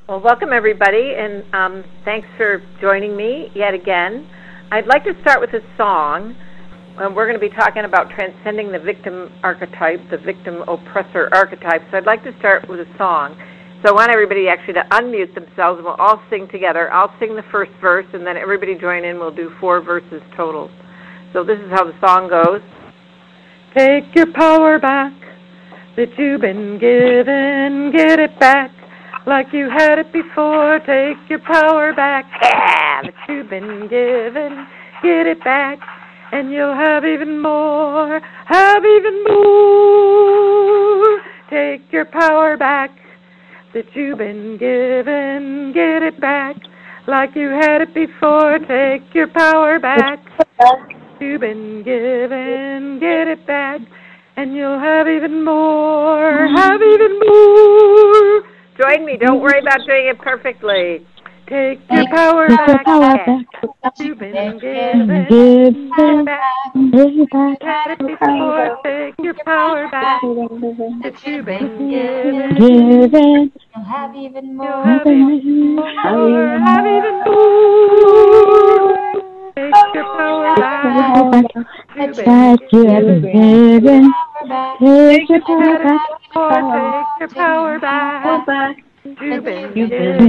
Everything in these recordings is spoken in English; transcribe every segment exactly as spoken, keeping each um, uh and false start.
Well, welcome everybody, and um, thanks for joining me yet again. I'd like to start with a song. Um, we're going to be talking about transcending the victim archetype, the victim-oppressor archetype. So I'd like to start with a song. So I want everybody actually to unmute themselves, and we'll all sing together. I'll sing the first verse, and then everybody join in. We'll do four verses total. So this is how the song goes. Take your power back that you've been given. Get it back like you had it before. Take your power back, yeah, that you've been given. Get it back, and you'll have even more. Have even more. Take your power back that you've been given. Get it back like you had it before. Take your power back. You've been given. Get it back, and you'll have even more. Have even more. Join me. Don't worry about doing it perfectly. Take your power back. You've been given. Give it back. Had it before. Take your power back. That you've been given. Given. You'll have even more. Have even more. Have even more. Take your power back. That you have been given. Take your power back. Take your power back. You've been given.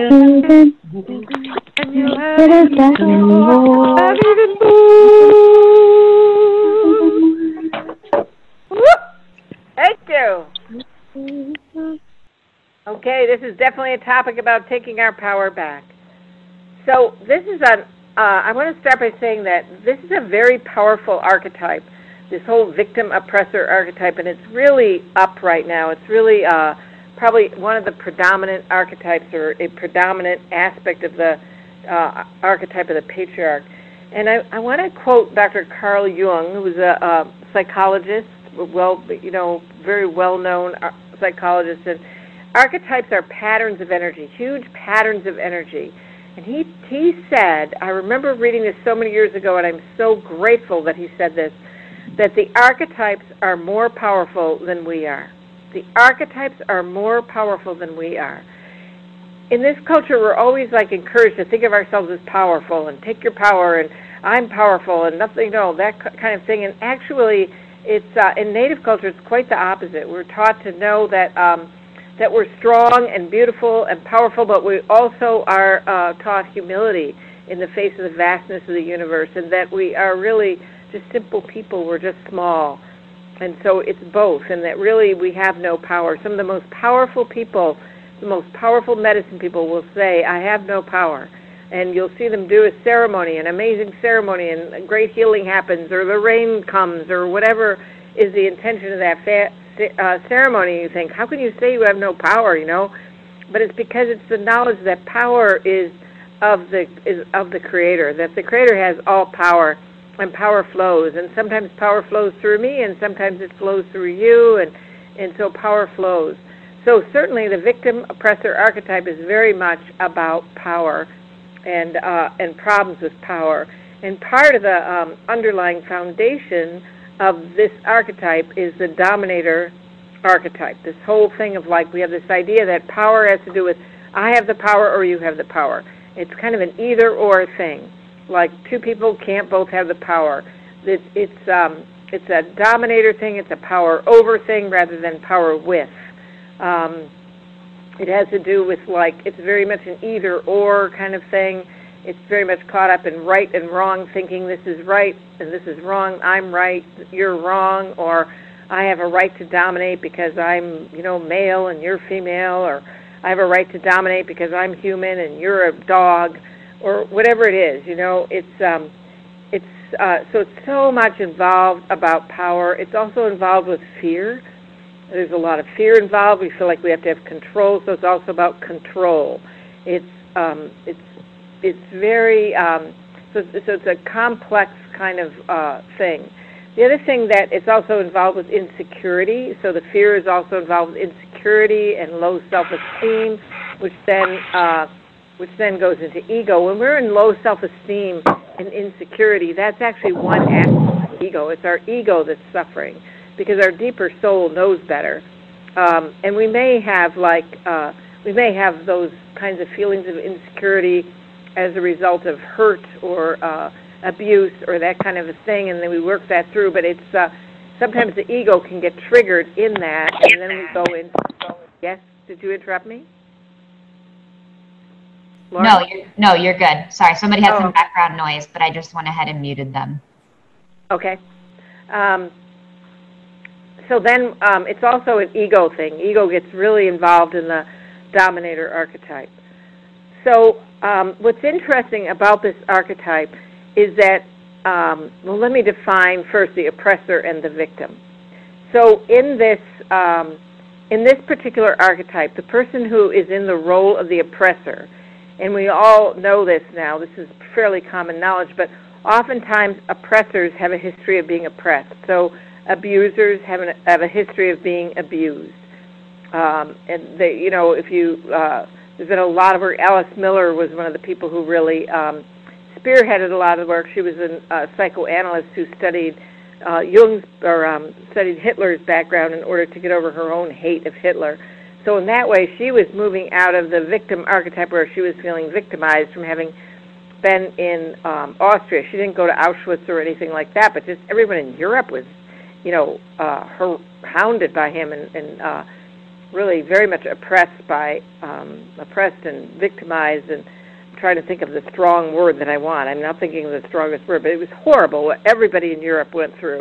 And you'll have even more. Have even more. Thank you. Okay, this is definitely a topic about taking our power back. So this is a, uh, I want to start by saying that this is a very powerful archetype, this whole victim-oppressor archetype, and it's really up right now. It's really uh, probably one of the predominant archetypes or a predominant aspect of the uh, archetype of the patriarch. And I, I want to quote Doctor Carl Jung, who was a, a psychologist, well, you know, very well-known psychologist. And archetypes are patterns of energy, huge patterns of energy. And he he said, I remember reading this so many years ago, and I'm so grateful that he said this, that the archetypes are more powerful than we are. The archetypes are more powerful than we are. In this culture, we're always like encouraged to think of ourselves as powerful and take your power and I'm powerful and nothing, you know, that kind of thing. And actually, it's uh, in Native culture, it's quite the opposite. We're taught to know that um, that we're strong and beautiful and powerful, but we also are uh, taught humility in the face of the vastness of the universe, and that we are really just simple people. We're just small. And so it's both, and that really we have no power. Some of the most powerful people, the most powerful medicine people will say, I have no power. And you'll see them do a ceremony, an amazing ceremony, and great healing happens, or the rain comes, or whatever is the intention of that fa- uh, ceremony. You think, how can you say you have no power, you know? But it's because it's the knowledge that power is of the is of the Creator, that the Creator has all power, and power flows. And sometimes power flows through me, and sometimes it flows through you, and, and so power flows. So certainly the victim-oppressor archetype is very much about power and uh, and problems with power. And part of the um, underlying foundation of this archetype is the dominator archetype. This whole thing of like we have this idea that power has to do with I have the power or you have the power. It's kind of an either-or thing. Like two people can't both have the power. It's it's um, it's a dominator thing. It's a power over thing rather than power with. Um, it has to do with like it's very much an either-or kind of thing. It's very much caught up in right and wrong thinking. This is right and this is wrong. I'm right, you're wrong, or I have a right to dominate because I'm, you know, male and you're female, or I have a right to dominate because I'm human and you're a dog, or whatever it is. You know, it's um, it's uh, so it's so much involved about power. It's also involved with fear. There's a lot of fear involved. We feel like we have to have control, so it's also about control. It's um, it's It's very, um, so, so it's a complex kind of uh, thing. The other thing that it's also involved with insecurity. So the fear is also involved with insecurity and low self-esteem, which then, uh, which then goes into ego. When we're in low self-esteem and insecurity, that's actually one aspect of ego. It's our ego that's suffering because our deeper soul knows better. Um, and we may have like, uh, we may have those kinds of feelings of insecurity as a result of hurt or uh, abuse or that kind of a thing, and then we work that through. But it's uh, sometimes the ego can get triggered in that, and then we go into. Yes, did you interrupt me? Laura? No, you're, no, you're good. Sorry, somebody had oh, some okay. background noise, but I just went ahead and muted them. Okay. Um, so then um, it's also an ego thing. Ego gets really involved in the dominator archetype. So um, what's interesting about this archetype is that, um, well, let me define first the oppressor and the victim. So in this, um, in this particular archetype, the person who is in the role of the oppressor, and we all know this now, this is fairly common knowledge, but oftentimes oppressors have a history of being oppressed. So abusers have, an, have a history of being abused. Um, and they, you know, if you, uh, there's been a lot of work. Alice Miller was one of the people who really um, spearheaded a lot of the work. She was a uh, psychoanalyst who studied uh, Jung's, or um, studied Hitler's background in order to get over her own hate of Hitler. So in that way, she was moving out of the victim archetype where she was feeling victimized from having been in um, Austria. She didn't go to Auschwitz or anything like that, but just everyone in Europe was, you know, uh, her, hounded by him and, and uh, really very much oppressed by, um, oppressed and victimized, and I'm trying to think of the strong word that I want. I'm not thinking of the strongest word, but it was horrible what everybody in Europe went through.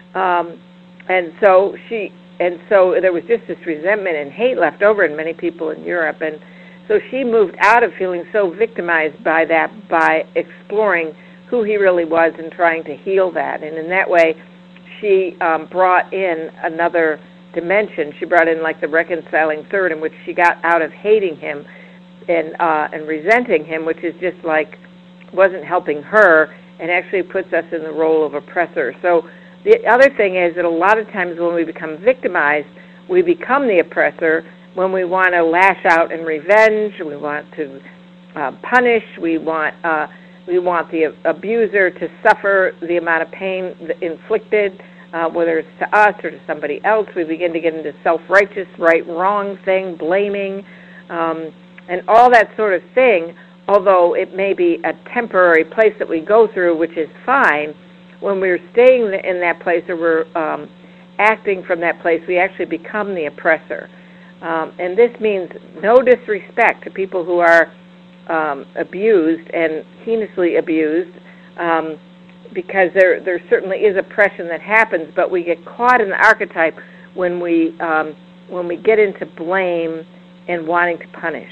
Um, and so she, and so there was just this resentment and hate left over in many people in Europe, and so she moved out of feeling so victimized by that by exploring who he really was and trying to heal that. And in that way, she um, brought in another dimension. She brought in like the reconciling third, in which she got out of hating him and uh, and resenting him, which is just like wasn't helping her, and actually puts us in the role of oppressor. So the other thing is that a lot of times when we become victimized, we become the oppressor when we want to lash out in revenge, we want to uh, punish, we want uh, we want the abuser to suffer the amount of pain inflicted, uh, whether it's to us or to somebody else. We begin to get into self-righteous, right-wrong thing, blaming, um, and all that sort of thing, although it may be a temporary place that we go through, which is fine. When we're staying in that place or we're um, acting from that place, we actually become the oppressor. Um, and this means no disrespect to people who are um, abused and heinously abused, um, because there there certainly is oppression that happens, but we get caught in the archetype when we um, when we get into blame and wanting to punish.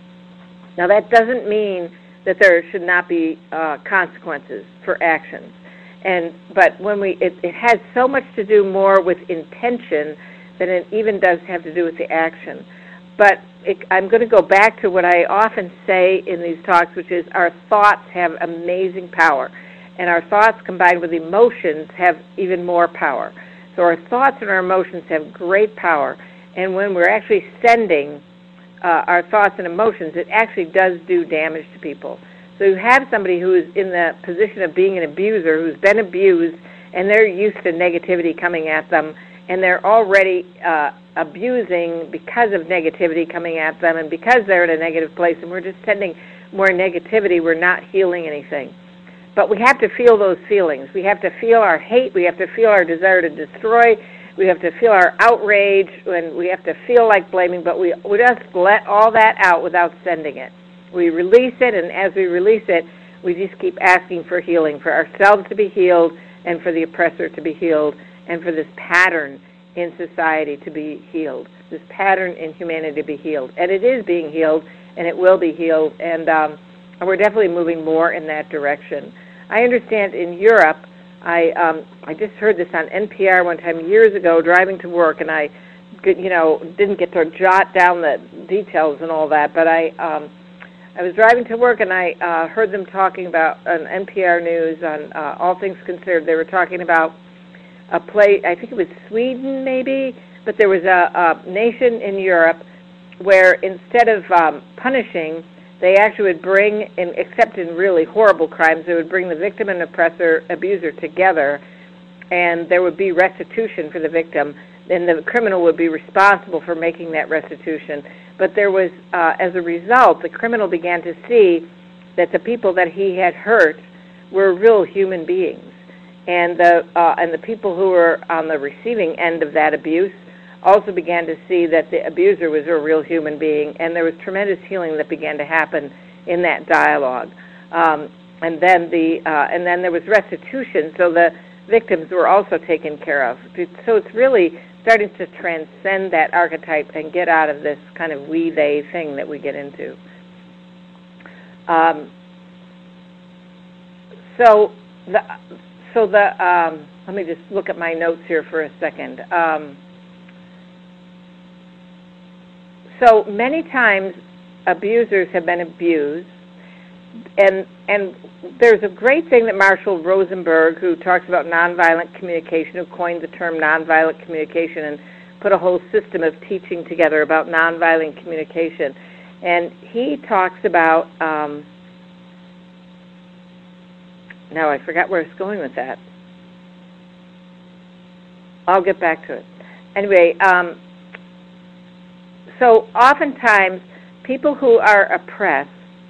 Now that doesn't mean that there should not be uh, consequences for actions, and but when we it, it has so much to do more with intention than it even does have to do with the action. But it, I'm going to go back to what I often say in these talks, which is our thoughts have amazing power, and our thoughts combined with emotions have even more power. So our thoughts and our emotions have great power, and when we're actually sending uh, our thoughts and emotions, it actually does do damage to people. So you have somebody who is in the position of being an abuser, who's been abused, and they're used to negativity coming at them, and they're already uh, abusing because of negativity coming at them, and because they're in a negative place, and we're just sending more negativity, we're not healing anything. But we have to feel those feelings. We have to feel our hate. We have to feel our desire to destroy. We have to feel our outrage, and we have to feel like blaming, but we, we just let all that out without sending it. We release it, and as we release it, we just keep asking for healing, for ourselves to be healed, and for the oppressor to be healed, and for this pattern in society to be healed, this pattern in humanity to be healed. And it is being healed, and it will be healed, and um, we're definitely moving more in that direction. I understand in Europe, I um, I just heard this on N P R one time years ago driving to work, and I you know, didn't get to jot down the details and all that, but I um, I was driving to work, and I uh, heard them talking about on N P R News on uh, All Things Considered. They were talking about a place, I think it was Sweden maybe, but there was a, a nation in Europe where instead of um, punishing, they actually would bring, in, except in really horrible crimes, they would bring the victim and oppressor, abuser together, and there would be restitution for the victim. then the criminal would be responsible for making that restitution. But there was, uh, as a result, the criminal began to see that the people that he had hurt were real human beings. And the, uh, and the people who were on the receiving end of that abuse also began to see that the abuser was a real human being, and there was tremendous healing that began to happen in that dialogue. Um, and then the uh, and then there was restitution, so the victims were also taken care of. So it's really starting to transcend that archetype and get out of this kind of we-they thing that we get into. Um, so the so the um, let me just look at my notes here for a second. Um, so many times abusers have been abused, and and there's a great thing that Marshall Rosenberg, who talks about nonviolent communication, who coined the term nonviolent communication and put a whole system of teaching together about nonviolent communication. And he talks about, um, now I forgot where I was going with that. I'll get back to it. Anyway, um, so oftentimes people who are oppressed,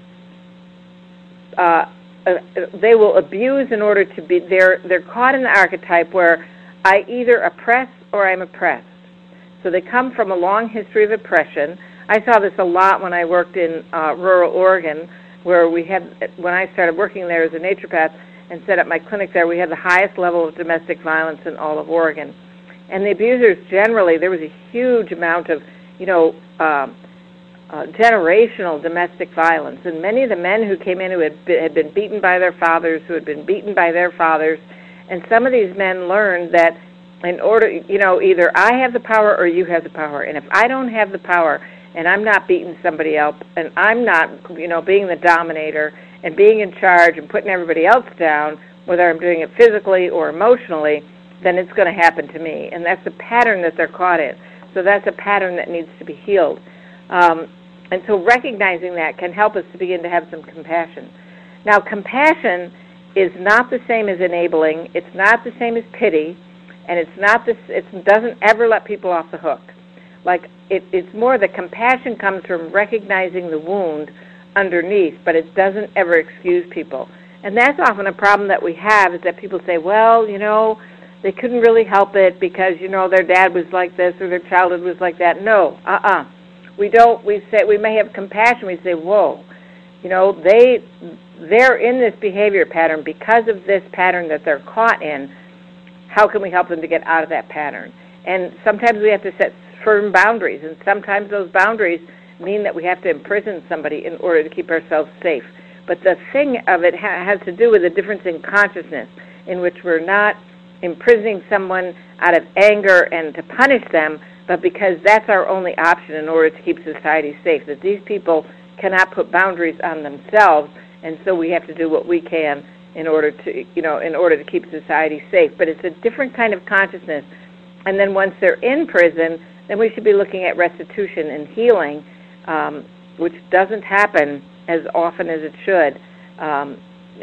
uh, uh, they will abuse in order to be, they're, they're caught in the archetype where I either oppress or I'm oppressed. So they come from a long history of oppression. I saw this a lot when I worked in uh, rural Oregon, where we had, when I started working there as a naturopath and set up my clinic there, we had the highest level of domestic violence in all of Oregon. And the abusers generally, there was a huge amount of, you know, um, uh, generational domestic violence. And many of the men who came in who had been, had been beaten by their fathers, who had been beaten by their fathers, and some of these men learned that in order, you know, either I have the power or you have the power. And if I don't have the power and I'm not beating somebody else and I'm not, you know, being the dominator and being in charge and putting everybody else down, whether I'm doing it physically or emotionally, then it's going to happen to me. And that's the pattern that they're caught in. So that's a pattern that needs to be healed. Um, and so recognizing that can help us to begin to have some compassion. Now, compassion is not the same as enabling. It's not the same as pity. And it's not this, it doesn't ever let people off the hook. Like, it, it's more the compassion comes from recognizing the wound underneath, but it doesn't ever excuse people. And that's often a problem that we have, is that people say, well, you know, they couldn't really help it because, you know, their dad was like this or their childhood was like that. No, uh-uh. We don't, we say, we may have compassion. We say, whoa, you know, they, they're in this behavior pattern because of this pattern that they're caught in. How can we help them to get out of that pattern? And sometimes we have to set firm boundaries, and sometimes those boundaries mean that we have to imprison somebody in order to keep ourselves safe. But the thing of it ha- has to do with a difference in consciousness, in which we're not imprisoning someone out of anger and to punish them, but because that's our only option in order to keep society safe, that these people cannot put boundaries on themselves, and so we have to do what we can in order to, you know, in order to keep society safe. But it's a different kind of consciousness. And then once they're in prison, then we should be looking at restitution and healing, um, which doesn't happen as often as it should, um,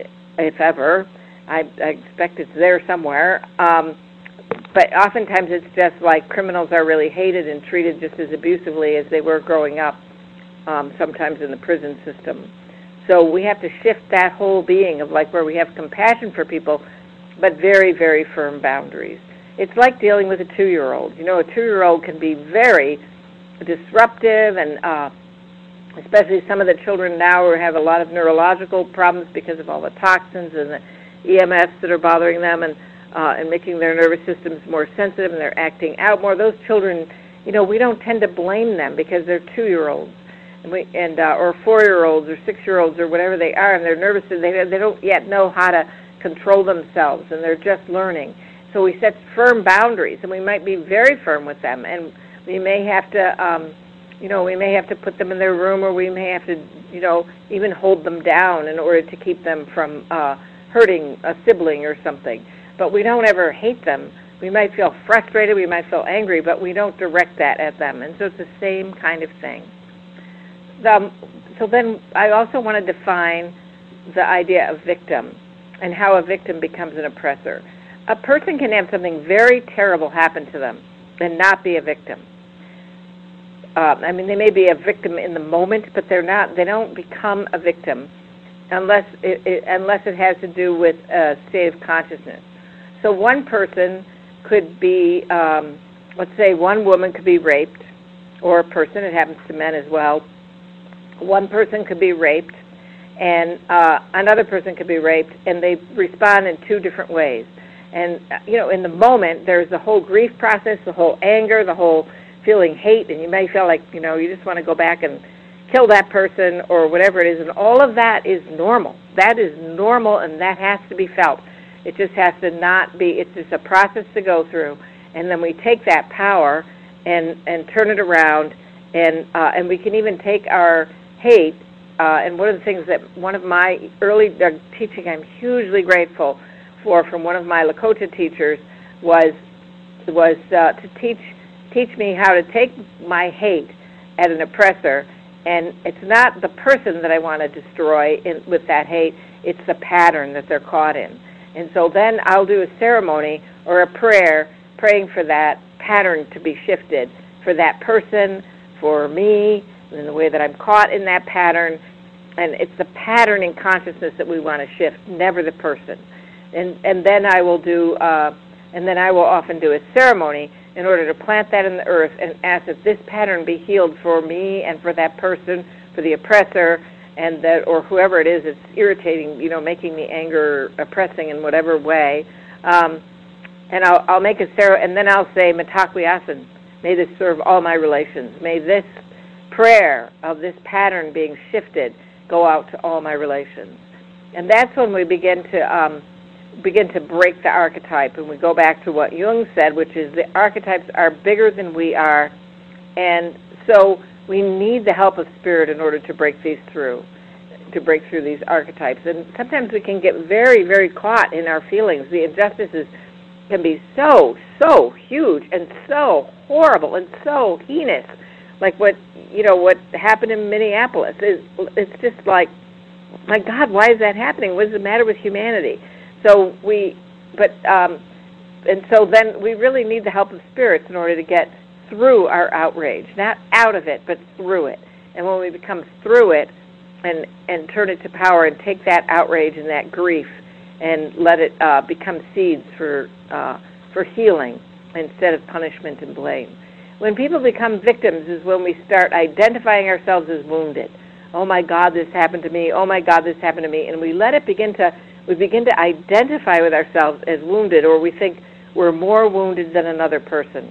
if ever. I, I expect it's there somewhere. Um, but oftentimes it's just like criminals are really hated and treated just as abusively as they were growing up, um, sometimes in the prison system. So we have to shift that whole being of like where we have compassion for people, but very, very firm boundaries. It's like dealing with a two-year-old. You know, a two-year-old can be very disruptive, and uh, especially some of the children now who have a lot of neurological problems because of all the toxins and the E M Fs that are bothering them and uh, and making their nervous systems more sensitive, and they're acting out more. Those children, you know, we don't tend to blame them because they're two-year-olds. And, we, and uh, or four-year-olds or six-year-olds or whatever they are, and they're nervous, and they, they don't yet know how to control themselves, and they're just learning. So we set firm boundaries, and we might be very firm with them, and we may have to, um, you know, we may have to put them in their room, or we may have to, you know, even hold them down in order to keep them from uh, hurting a sibling or something. But we don't ever hate them. We might feel frustrated, we might feel angry, but we don't direct that at them, and so it's the same kind of thing. Um, so then I also want to define the idea of victim and how a victim becomes an oppressor. A person can have something very terrible happen to them, and not be a victim. Uh, I mean, they may be a victim in the moment, but they're not. They don't become a victim unless it, it, unless it has to do with a state of consciousness. So one person could be, um, let's say, one woman could be raped, or a person. It happens to men as well. One person could be raped, and uh, another person could be raped, and they respond in two different ways. And you know, in the moment, there's the whole grief process, the whole anger, the whole feeling hate, and you may feel like, you know, you just want to go back and kill that person or whatever it is, and all of that is normal. That is normal, and that has to be felt. It just has to not be, it's just a process to go through, and then we take that power and, and turn it around, and uh, and we can even take our hate, uh, and one of the things that one of my early uh, teaching I'm hugely grateful for from one of my Lakota teachers was, was uh, to teach teach me how to take my hate at an oppressor, and it's not the person that I want to destroy in, with that hate, it's the pattern that they're caught in. And so then I'll do a ceremony or a prayer praying for that pattern to be shifted for that person, for me, in the way that I'm caught in that pattern. And it's the pattern in consciousness that we want to shift, never the person. And and then I will do, uh, and then I will often do a ceremony in order to plant that in the earth and ask that this pattern be healed for me and for that person, for the oppressor, and that, or whoever it is that's irritating, you know, making the anger oppressing in whatever way. Um, and I'll, I'll make a ceremony, and then I'll say, Matakwi Asan, may this serve all my relations. May this prayer of this pattern being shifted go out to all my relations. And that's when we begin to um, begin to break the archetype, and we go back to what Jung said, which is the archetypes are bigger than we are, and so we need the help of spirit in order to break these through, to break through these archetypes. And sometimes we can get very, very caught in our feelings. The injustices can be so, so huge and so horrible and so heinous, like what, you know, what happened in Minneapolis. It's, it's just like, my God, why is that happening? What is the matter with humanity? So we, but, um, and so then we really need the help of spirits in order to get through our outrage, not out of it, but through it. And when we become through it and, and turn it to power and take that outrage and that grief and let it uh, become seeds for, uh, for healing instead of punishment and blame. When people become victims is when we start identifying ourselves as wounded. Oh my God, this happened to me. Oh my God, this happened to me. And we let it begin to, we begin to identify with ourselves as wounded, or we think we're more wounded than another person.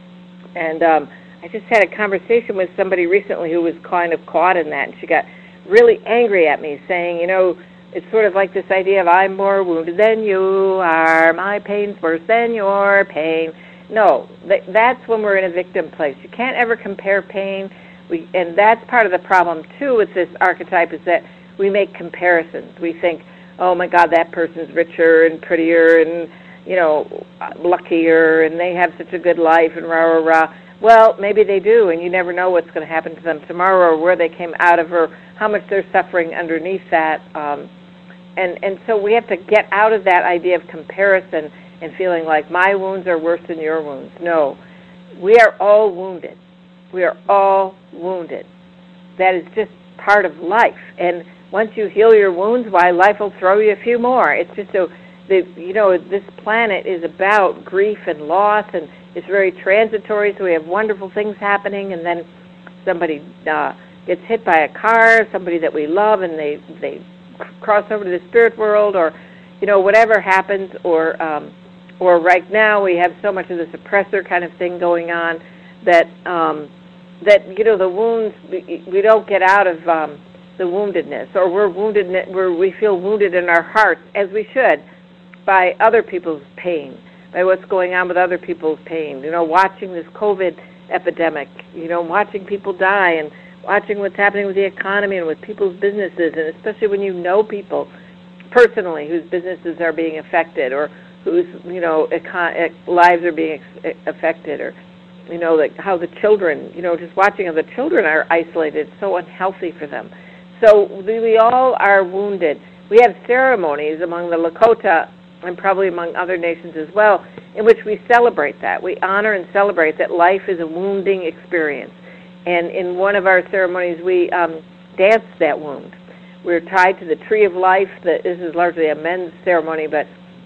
And um, I just had a conversation with somebody recently who was kind of caught in that, and she got really angry at me, saying, you know, it's sort of like this idea of I'm more wounded than you are, my pain's worse than your pain. No, th- that's when we're in a victim place. You can't ever compare pain. We, and that's part of the problem, too, with this archetype, is that we make comparisons. We think, oh, my God, that person's richer and prettier and, you know, luckier, and they have such a good life, and rah, rah, rah. Well, maybe they do, and you never know what's going to happen to them tomorrow or where they came out of or how much they're suffering underneath that. Um, and, and so we have to get out of that idea of comparison and feeling like my wounds are worse than your wounds. No, we are all wounded. We are all wounded. That is just part of life. And once you heal your wounds, why, life will throw you a few more. It's just a, the, you know, this planet is about grief and loss, and it's very transitory, so we have wonderful things happening, and then somebody uh, gets hit by a car, somebody that we love, and they, they cross over to the spirit world, or, you know, whatever happens, or, um, or right now we have so much of this oppressor kind of thing going on that, um, that, you know, the wounds, we, we don't get out of um, the woundedness, or we're wounded, we're, we feel wounded in our hearts, as we should, by other people's pain, by what's going on with other people's pain. You know, watching this COVID epidemic, you know, watching people die, and watching what's happening with the economy and with people's businesses, and especially when you know people personally whose businesses are being affected, or whose, you know, econ- lives are being ex- affected, or, you know, like how the children, you know, just watching how the children are isolated, so unhealthy for them. So we, we all are wounded. We have ceremonies among the Lakota, and probably among other nations as well, in which we celebrate that. We honor and celebrate that life is a wounding experience. And in one of our ceremonies, we um, dance that wound. We're tied to the tree of life. This is largely a men's ceremony, but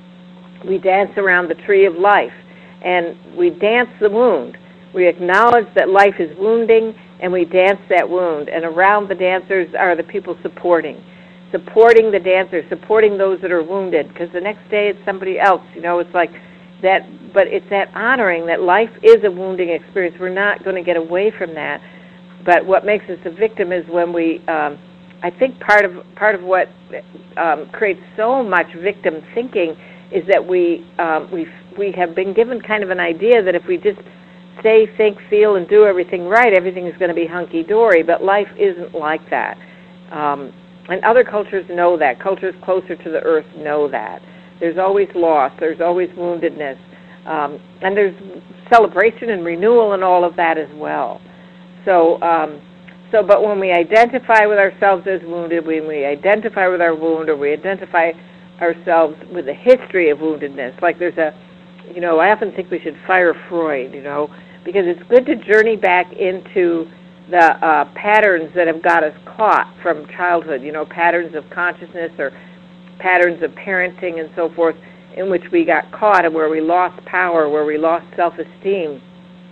we dance around the tree of life, and we dance the wound. We acknowledge that life is wounding, and we dance that wound. And around the dancers are the people supporting, supporting the dancers, supporting those that are wounded, because the next day it's somebody else. You know, it's like that, but it's that honoring that life is a wounding experience. We're not going to get away from that. But what makes us a victim is when we, um, I think part of part of what um, creates so much victim thinking is that we um, we we have been given kind of an idea that if we just say, think, feel, and do everything right, everything is going to be hunky-dory. But life isn't like that. Um, and other cultures know that. Cultures closer to the earth know that. There's always loss. There's always woundedness. Um, and there's celebration and renewal and all of that as well. So, um, so, but when we identify with ourselves as wounded, when we identify with our wound, or we identify ourselves with a history of woundedness, like there's a, you know, I often think we should fire Freud, you know, because it's good to journey back into the uh, patterns that have got us caught from childhood, you know, patterns of consciousness or patterns of parenting and so forth, in which we got caught and where we lost power, where we lost self-esteem.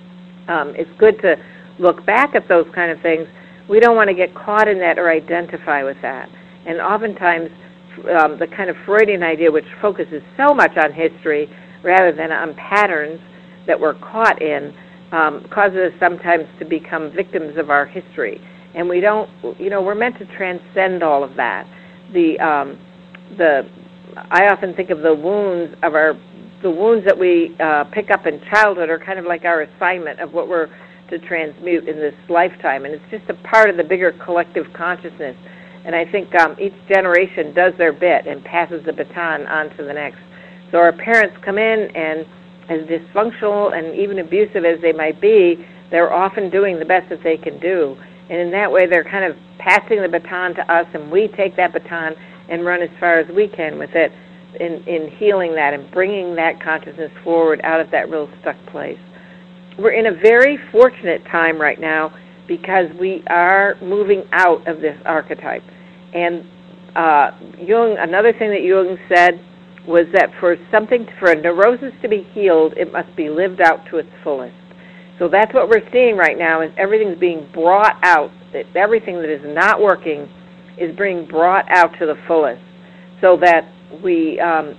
Um, it's good to look back at those kind of things. We don't want to get caught in that or identify with that. And oftentimes, um, the kind of Freudian idea, which focuses so much on history rather than on patterns that we're caught in, um, causes us sometimes to become victims of our history. And we don't, you know, we're meant to transcend all of that. The, um, the, I often think of the wounds of our, the wounds that we uh, pick up in childhood are kind of like our assignment of what we're to transmute in this lifetime, and it's just a part of the bigger collective consciousness. And I think um, each generation does their bit and passes the baton on to the next. So our parents come in, and as dysfunctional and even abusive as they might be, they're often doing the best that they can do. And in that way, they're kind of passing the baton to us, and we take that baton and run as far as we can with it in, in healing that and bringing that consciousness forward out of that real stuck place. We're in a very fortunate time right now because we are moving out of this archetype. And uh, Jung, another thing that Jung said was that for something, for a neurosis to be healed, it must be lived out to its fullest. So that's what we're seeing right now, is everything's being brought out. That everything that is not working is being brought out to the fullest, so that we um,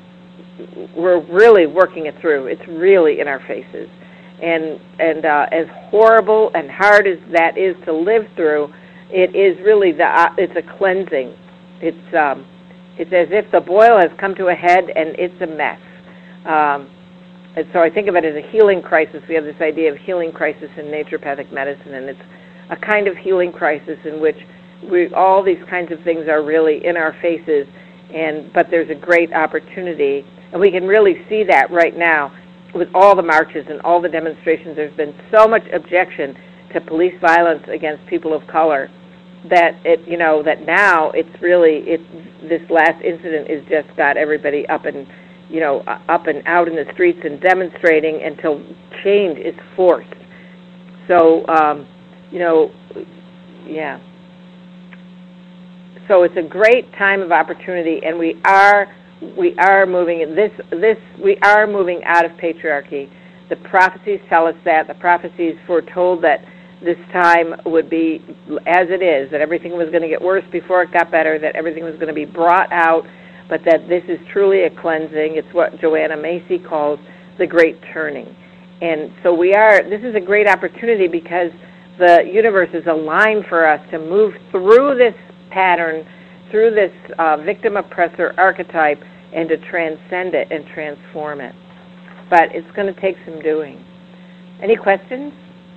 we're really working it through. It's really in our faces. And and uh, as horrible and hard as that is to live through, it is really the uh, it's a cleansing. It's um, it's as if the boil has come to a head and it's a mess. Um, and so I think of it as a healing crisis. We have this idea of healing crisis in naturopathic medicine, and it's a kind of healing crisis in which we all these kinds of things are really in our faces. And but there's a great opportunity, and we can really see that right now. With all the marches and all the demonstrations, there's been so much objection to police violence against people of color that it, you know, that now it's really, it, this last incident has just got everybody up and, you know, up and out in the streets and demonstrating until change is forced. So, um, you know, yeah. So it's a great time of opportunity, and we are We are moving this this we are moving out of patriarchy. The prophecies tell us that. The prophecies foretold that this time would be as it is, that everything was going to get worse before it got better, that everything was going to be brought out, but that this is truly a cleansing. It's what Joanna Macy calls the great turning. And so we are, this is a great opportunity because the universe is aligned for us to move through this pattern, through this uh, victim-oppressor archetype, and to transcend it and transform it. But it's going to take some doing. Any questions?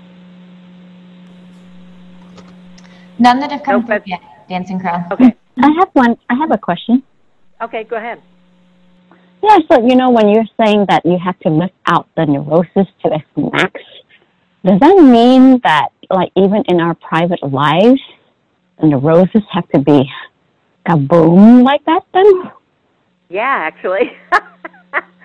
None that have come no through yet, Dancing Crow. Okay. I have one. I have a question. Okay, go ahead. Yeah, so, you know, when you're saying that you have to lift out the neurosis to its max, does that mean that, like, even in our private lives, the neurosis have to be kaboom like that then? Yeah, actually.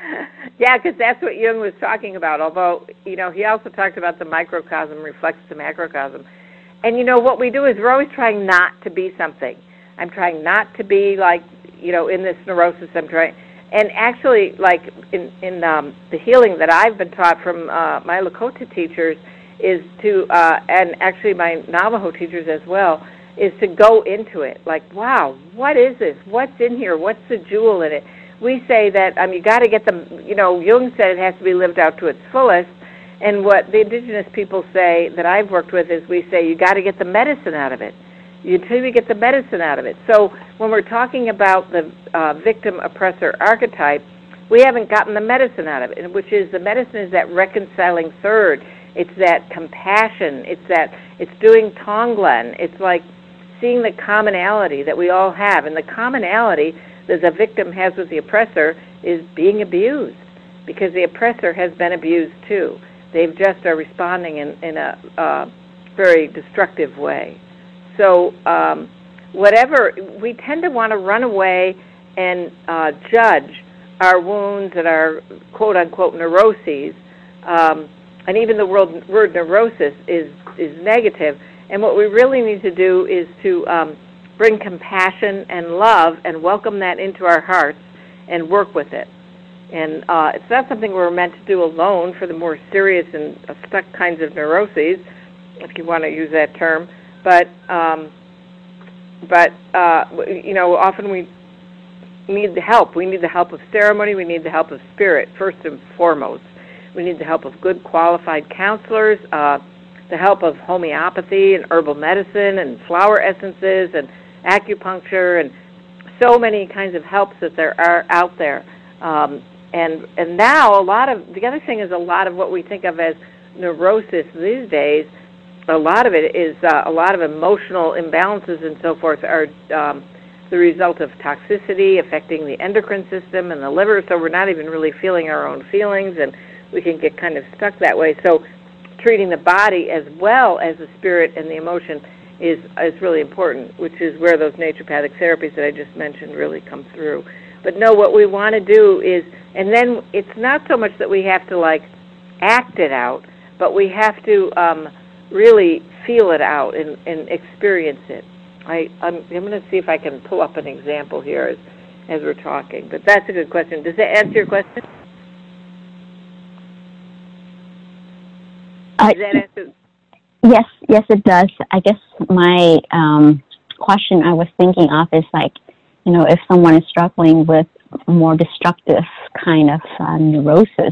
Yeah, because that's what Jung was talking about, although, you know, he also talked about the microcosm reflects the macrocosm. And, you know, what we do is we're always trying not to be something. I'm trying not to be like, you know, in this neurosis. I'm trying, and actually, like in, in um, the healing that I've been taught from uh, my Lakota teachers is to, uh, and actually my Navajo teachers as well, is to go into it. Like, wow, what is this? What's in here? What's the jewel in it? We say that um, you got to get the, you know, Jung said it has to be lived out to its fullest. And what the indigenous people say that I've worked with is we say you got to get the medicine out of it. Until you get the medicine out of it. So when we're talking about the uh, victim-oppressor archetype, we haven't gotten the medicine out of it, which is the medicine is that reconciling third. It's that compassion. It's that it's doing Tonglen. It's like seeing the commonality that we all have. And the commonality that the victim has with the oppressor is being abused, because the oppressor has been abused too. They've just are responding in, in a uh, very destructive way. So um, whatever, we tend to want to run away and uh, judge our wounds and our quote-unquote neuroses, um, and even the word, word neurosis is, is negative. And what we really need to do is to um, bring compassion and love and welcome that into our hearts and work with it. And uh, it's not something we're meant to do alone for the more serious and uh, stuck kinds of neuroses, if you want to use that term. But, um, but uh, you know, often we need the help. We need the help of ceremony. We need the help of spirit, first and foremost. We need the help of good qualified counselors, uh, the help of homeopathy and herbal medicine and flower essences and acupuncture and so many kinds of helps that there are out there. Um, and, and now a lot of, the other thing is a lot of what we think of as neurosis these days, a lot of it is uh, a lot of emotional imbalances and so forth are um, the result of toxicity affecting the endocrine system and the liver, so we're not even really feeling our own feelings, and we can get kind of stuck that way. So treating the body as well as the spirit and the emotion is, is really important, which is where those naturopathic therapies that I just mentioned really come through. But no, what we want to do is, and then it's not so much that we have to, like, act it out, but we have to um, really feel it out and, and experience it. I, I'm, I'm going to see if I can pull up an example here as, as we're talking. But that's a good question. Does that answer your question? Uh, Does that answer? Yes, yes, it does. I guess my um, question I was thinking of is like, you know, if someone is struggling with more destructive kind of uh, neurosis,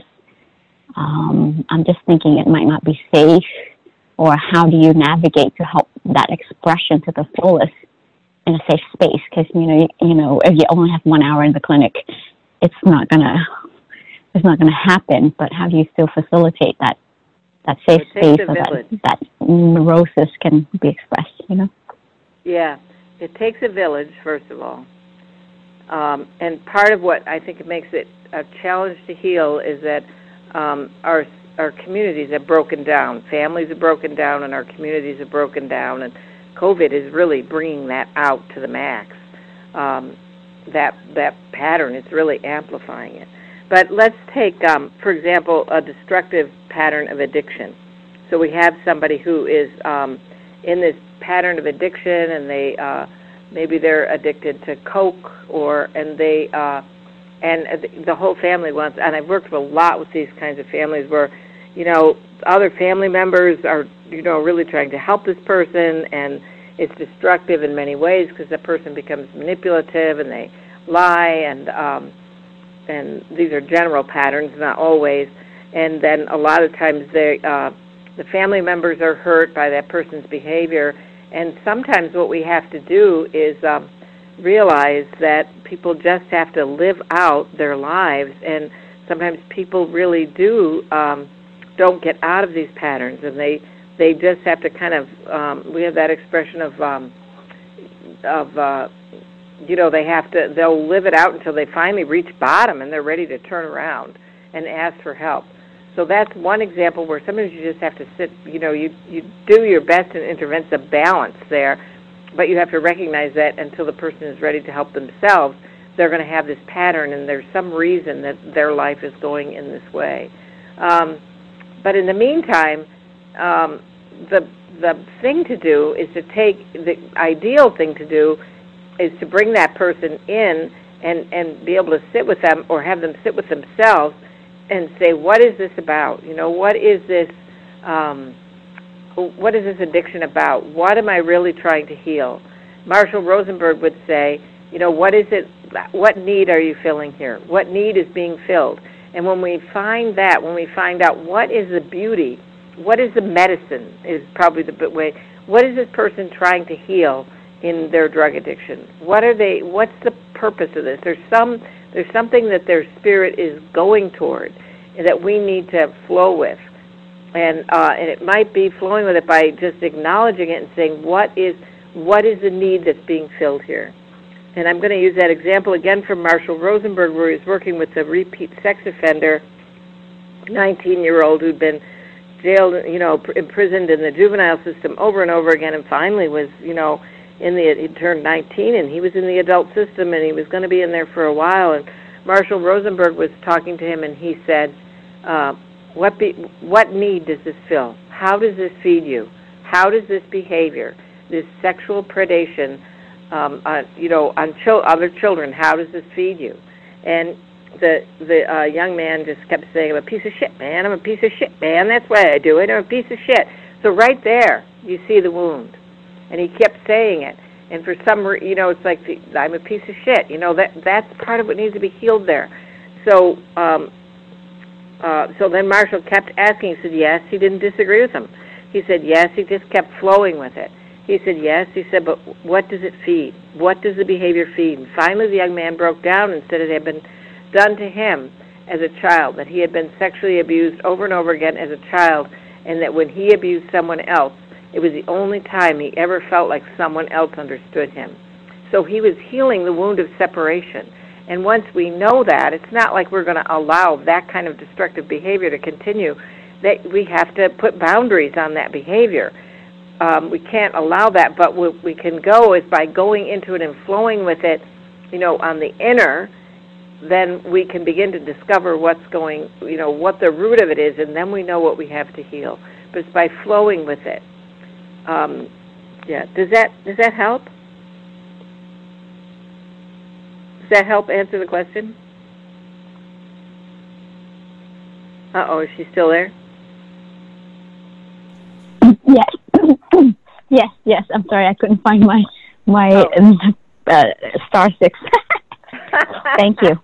um, I'm just thinking it might not be safe, or how do you navigate to help that expression to the fullest in a safe space? Because, you know, you, you know, if you only have one hour in the clinic, it's not gonna, it's not gonna happen. But how do you still facilitate that, that safe space so that, that neurosis can be expressed, you know? Yeah, it takes a village, first of all. Um, and part of what I think it makes it a challenge to heal is that um, our our communities have broken down. Families have broken down, and our communities have broken down. And COVID is really bringing that out to the max. Um, that that pattern is really amplifying it. But let's take, um, for example, a destructive pattern of addiction. So we have somebody who is um, in this pattern of addiction, and they uh, maybe they're addicted to Coke, or and they uh, and the whole family wants. And I've worked with a lot with these kinds of families where, you know, other family members are, you know, really trying to help this person, and it's destructive in many ways because the person becomes manipulative and they lie, and um, and these are general patterns, not always. And then a lot of times they, uh, the family members are hurt by that person's behavior. And sometimes what we have to do is um, realize that people just have to live out their lives, and sometimes people really do um, don't get out of these patterns, and they they just have to kind of um, we have that expression of um, of uh, you know, they have to they'll live it out until they finally reach bottom and they're ready to turn around and ask for help. So that's one example where sometimes you just have to sit, you know, you, you do your best and intervent the balance there, but you have to recognize that until the person is ready to help themselves, they're going to have this pattern, and there's some reason that their life is going in this way. Um, but in the meantime, um, the the thing to do is to take, the ideal thing to do is to bring that person in and, and be able to sit with them or have them sit with themselves and say, what is this about? You know, what is this, um, what is this addiction about? What am I really trying to heal? Marshall Rosenberg would say, you know, what is it, what need are you filling here? What need is being filled? And when we find that, when we find out what is the beauty, what is the medicine is probably the way, what is this person trying to heal in their drug addiction? What are they, what's the purpose of this? There's some, there's something that their spirit is going toward that we need to flow with. And, uh, and it might be flowing with it by just acknowledging it and saying, what is, what is the need that's being filled here? And I'm going to use that example again from Marshall Rosenberg, where he's working with a repeat sex offender, nineteen-year-old who'd been jailed, you know, imprisoned in the juvenile system over and over again, and finally was, you know, in the, he turned nineteen, and he was in the adult system, and he was going to be in there for a while. And Marshall Rosenberg was talking to him, and he said, uh, what, be, what need does this fill? How does this feed you? How does this behavior, this sexual predation, Um, on, you know, on chil- other children, how does this feed you? And the the uh, young man just kept saying, I'm a piece of shit, man, I'm a piece of shit, man, that's why I do it, I'm a piece of shit. So right there, you see the wound. And he kept saying it. And for some, re- you know, it's like, the, I'm a piece of shit. You know, that that's part of what needs to be healed there. So um, uh, so then Marshall kept asking, he said, yes, he didn't disagree with him. He said, yes, he just kept flowing with it. He said, yes. He said, but what does it feed? What does the behavior feed? And finally the young man broke down and said it had been done to him as a child, that he had been sexually abused over and over again as a child, and that when he abused someone else, it was the only time he ever felt like someone else understood him. So he was healing the wound of separation. And once we know that, it's not like we're going to allow that kind of destructive behavior to continue, that we have to put boundaries on that behavior. Um, we can't allow that, but what we can go is by going into it and flowing with it, you know, on the inner, then we can begin to discover what's going, you know, what the root of it is, and then we know what we have to heal. But it's by flowing with it. Um, yeah, does that does that help? Does that help answer the question? Uh-oh, is she still there? Yes. yes, yes. I'm sorry, I couldn't find my my oh. uh, star six. Thank you.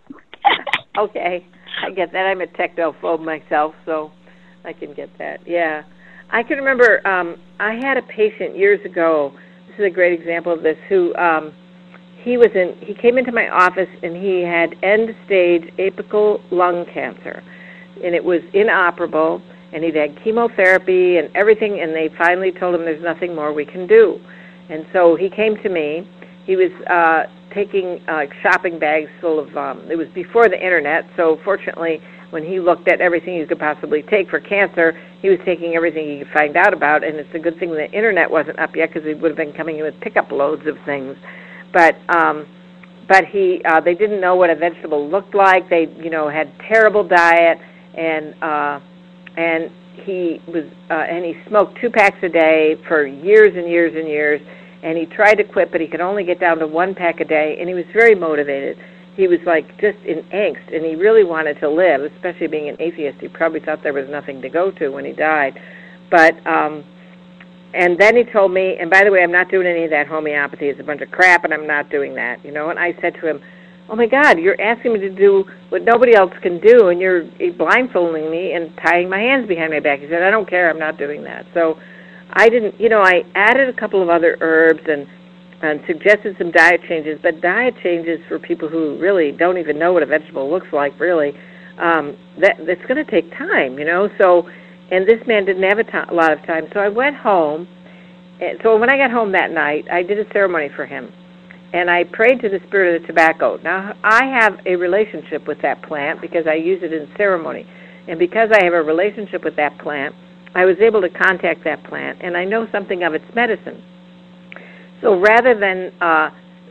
Okay, I get that. I'm a technophobe myself, so I can get that. Yeah, I can remember. Um, I had a patient years ago. This is a great example of this. Who um, he was in? He came into my office and he had end-stage apical lung cancer, and it was inoperable. And he'd had chemotherapy and everything, and they finally told him there's nothing more we can do. And so he came to me. He was uh, taking uh, shopping bags full of, um, it was before the Internet, so fortunately when he looked at everything you could possibly take for cancer, he was taking everything he could find out about, and it's a good thing the Internet wasn't up yet because he would have been coming in with pickup loads of things. But um, but he, uh, they didn't know what a vegetable looked like. They, you know, had terrible diet, and uh, and he was uh, and he smoked two packs a day for years and years and years, and he tried to quit, but he could only get down to one pack a day, and he was very motivated. He was like just in angst, and he really wanted to live, especially being an atheist. He probably thought there was nothing to go to when he died. But um, and then he told me, and by the way, I'm not doing any of that homeopathy. It's a bunch of crap, and I'm not doing that, you know. And I said to him, oh, my God, you're asking me to do what nobody else can do, and you're blindfolding me and tying my hands behind my back. He said, I don't care. I'm not doing that. So I didn't, you know, I added a couple of other herbs and, and suggested some diet changes, but diet changes for people who really don't even know what a vegetable looks like, really, um, that that's going to take time, you know. So, and this man didn't have a, to- a lot of time. So I went home. And so when I got home that night, I did a ceremony for him. And I prayed to the spirit of the tobacco. Now, I have a relationship with that plant because I use it in ceremony. And because I have a relationship with that plant, I was able to contact that plant, and I know something of its medicine. So rather than uh,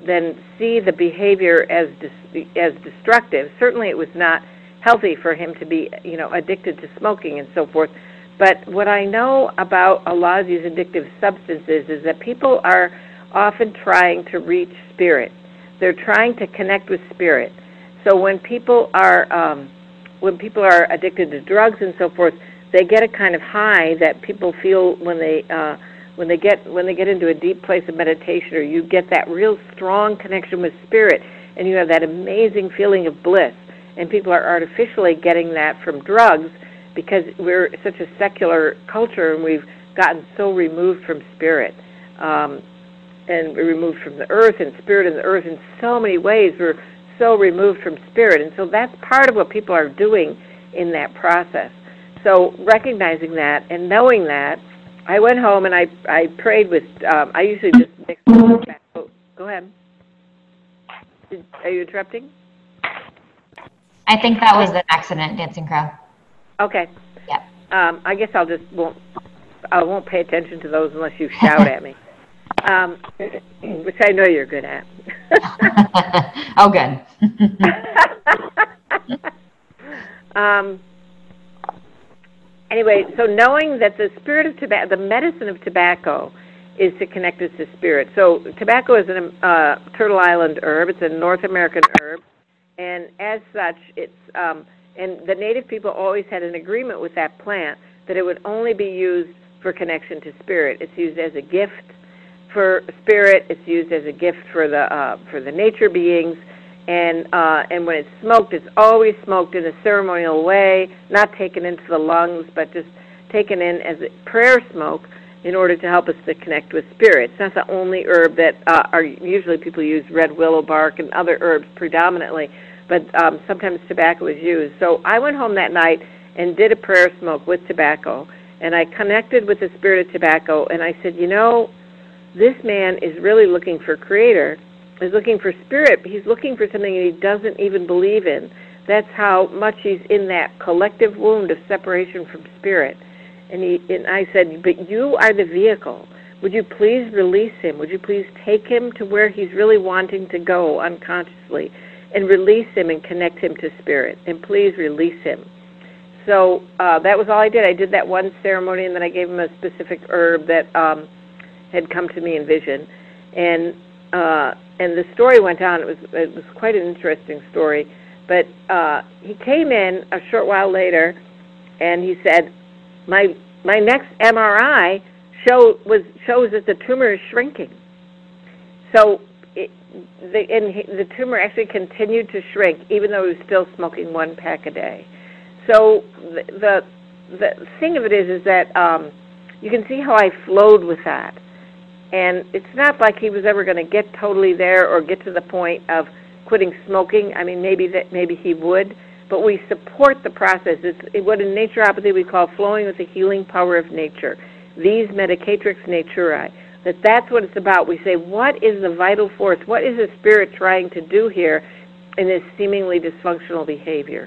then see the behavior as dis- as destructive. Certainly, it was not healthy for him to be, you know, addicted to smoking and so forth. But what I know about a lot of these addictive substances is that people are often trying to reach spirit. They're trying to connect with spirit. So when people are um, when people are addicted to drugs and so forth, they get a kind of high that people feel when they uh, when they get when they get into a deep place of meditation, or you get that real strong connection with spirit, and you have that amazing feeling of bliss. And people are artificially getting that from drugs because we're such a secular culture and we've gotten so removed from spirit. Um, and we're removed from the earth and spirit and the earth in so many ways. We're so removed from spirit. And so that's part of what people are doing in that process. So recognizing that and knowing that, I went home and I, I prayed with, um, I usually just mix it back. Oh, go ahead. Did, are you interrupting? I think that was an accident, Dancing Crow. Okay. Yeah. Um, I guess I'll just won't I won't pay attention to those unless you shout at me, um, which I know you're good at. Oh, good. um, anyway, so knowing that the spirit of tobacco, the medicine of tobacco, is to connect us to spirit. So tobacco is a uh, Turtle Island herb. It's a North American herb. And as such, it's um, and the native people always had an agreement with that plant that it would only be used for connection to spirit. It's used as a gift for spirit. It's used as a gift for the uh, for the nature beings. And uh, and when it's smoked, it's always smoked in a ceremonial way, not taken into the lungs, but just taken in as a prayer smoke in order to help us to connect with spirit. It's not the only herb that uh, are usually people use red willow bark and other herbs predominantly, but um, sometimes tobacco is used. So I went home that night and did a prayer smoke with tobacco, and I connected with the spirit of tobacco, and I said, you know, this man is really looking for creator. He's looking for spirit. He's looking for something that he doesn't even believe in. That's how much he's in that collective wound of separation from spirit. And, he, and I said, but you are the vehicle. Would you please release him? Would you please take him to where he's really wanting to go unconsciously and release him and connect him to spirit? And please release him. So uh, that was all I did. I did that one ceremony, and then I gave him a specific herb that um, had come to me in vision. And uh, and the story went on. It was it was quite an interesting story. But uh, he came in a short while later, and he said, My my next M R I show was shows that the tumor is shrinking. So it, the and he, the tumor actually continued to shrink, even though he was still smoking one pack a day. So the the, the thing of it is, is that um, you can see how I flowed with that, and it's not like he was ever going to get totally there or get to the point of quitting smoking. I mean, maybe that maybe he would. But we support the process. It's what in naturopathy we call flowing with the healing power of nature. These medicatrix naturae, that that's what it's about. We say, what is the vital force? What is the spirit trying to do here in this seemingly dysfunctional behavior?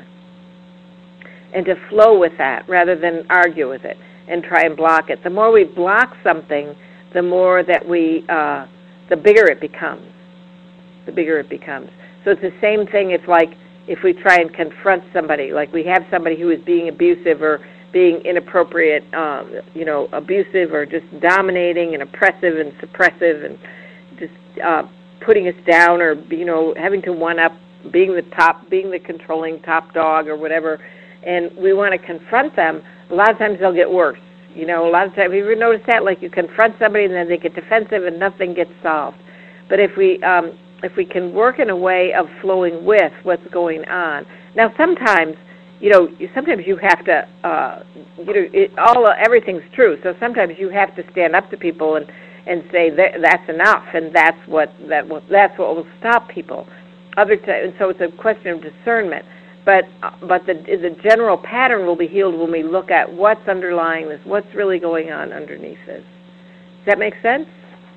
And to flow with that rather than argue with it and try and block it. The more we block something, the more that we, uh, the bigger it becomes. The bigger it becomes. So it's the same thing. It's like, if we try and confront somebody, like we have somebody who is being abusive or being inappropriate, um, you know, abusive or just dominating and oppressive and suppressive and just uh, putting us down, or, you know, having to one-up, being the top, being the controlling top dog or whatever, and we want to confront them, a lot of times they'll get worse. You know, a lot of times, have you ever noticed that? Like you confront somebody and then they get defensive and nothing gets solved. But if we... Um, if we can work in a way of flowing with what's going on. Now, sometimes, you know, sometimes you have to, uh, you know, it, all uh, everything's true. So sometimes you have to stand up to people and, and say that, that's enough, and that's what that will, that's what will stop people. Other t- and so it's a question of discernment. But uh, but the the general pattern will be healed when we look at what's underlying this, what's really going on underneath this. Does that make sense?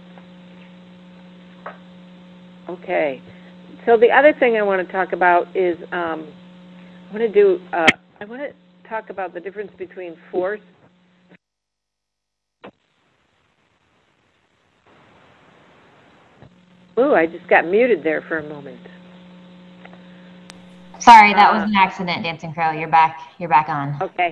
Okay, so the other thing I want to talk about is um, I want to do uh, I want to talk about the difference between force. Ooh, I just got muted there for a moment. Sorry, that was an accident, Dancing Crow. You're back. You're back on. Okay.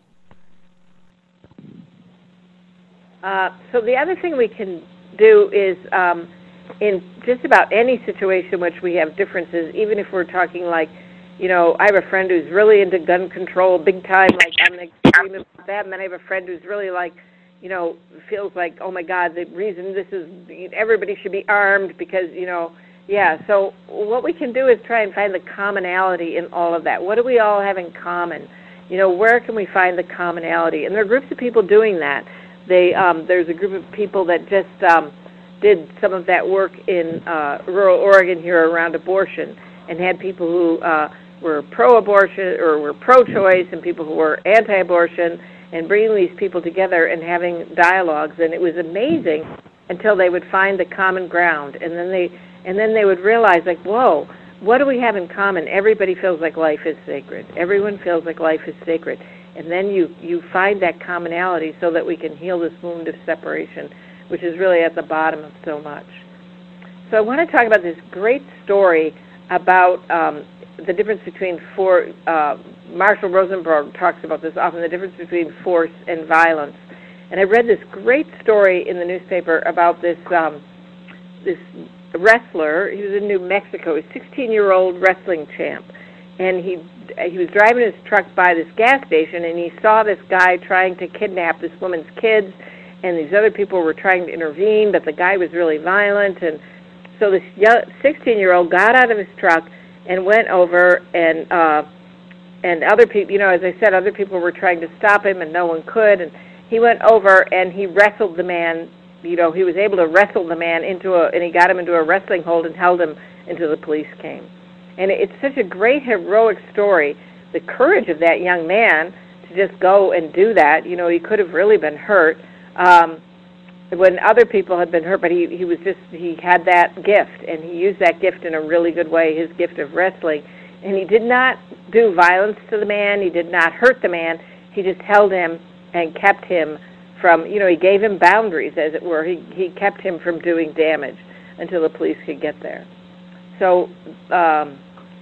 Uh, so the other thing we can do is, um, in just about any situation in which we have differences, even if we're talking like, you know, I have a friend who's really into gun control big time, like I'm an extreme about that, and then I have a friend who's really like, you know, feels like, oh my God, the reason this is, everybody should be armed because, you know, yeah, so what we can do is try and find the commonality in all of that. What do we all have in common? You know, where can we find the commonality? And there are groups of people doing that. They, um, there's a group of people that just um, did some of that work in uh, rural Oregon here around abortion, and had people who uh, were pro-abortion or were pro-choice and people who were anti-abortion, and bringing these people together and having dialogues. And it was amazing until they would find the common ground, and then they and then they would realize, like, whoa, what do we have in common? Everybody feels like life is sacred. Everyone feels like life is sacred. And then you, you find that commonality so that we can heal this wound of separation, which is really at the bottom of so much. So I want to talk about this great story about um, the difference between force. Uh, Marshall Rosenberg talks about this often, the difference between force and violence. And I read this great story in the newspaper about this um, this wrestler. He was in New Mexico, a sixteen-year-old wrestling champ. And he he was driving his truck by this gas station, and he saw this guy trying to kidnap this woman's kids, and these other people were trying to intervene, but the guy was really violent. And so this sixteen-year-old got out of his truck and went over, and uh, and other people, you know, as I said, other people were trying to stop him, and no one could. And he went over and he wrestled the man. You know, he was able to wrestle the man into a, and he got him into a wrestling hold and held him until the police came. And it's such a great heroic story, the courage of that young man to just go and do that. You know, he could have really been hurt um, when other people had been hurt, but he, he was just, he had that gift, and he used that gift in a really good way, his gift of wrestling. And he did not do violence to the man. He did not hurt the man. He just held him and kept him from, you know, he gave him boundaries, as it were. He, he kept him from doing damage until the police could get there. So, um,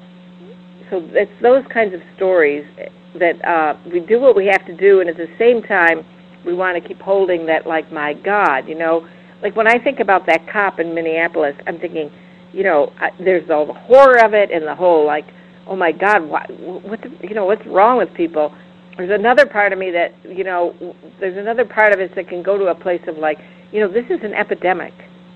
so it's those kinds of stories that uh, we do what we have to do, and at the same time, we want to keep holding that, like, my God, you know. Like, when I think about that cop in Minneapolis, I'm thinking, you know, I, there's all the horror of it and the whole, like, oh, my God, what, what the, you know, what's wrong with people? There's another part of me that, you know, there's another part of us that can go to a place of, like, you know, this is an epidemic,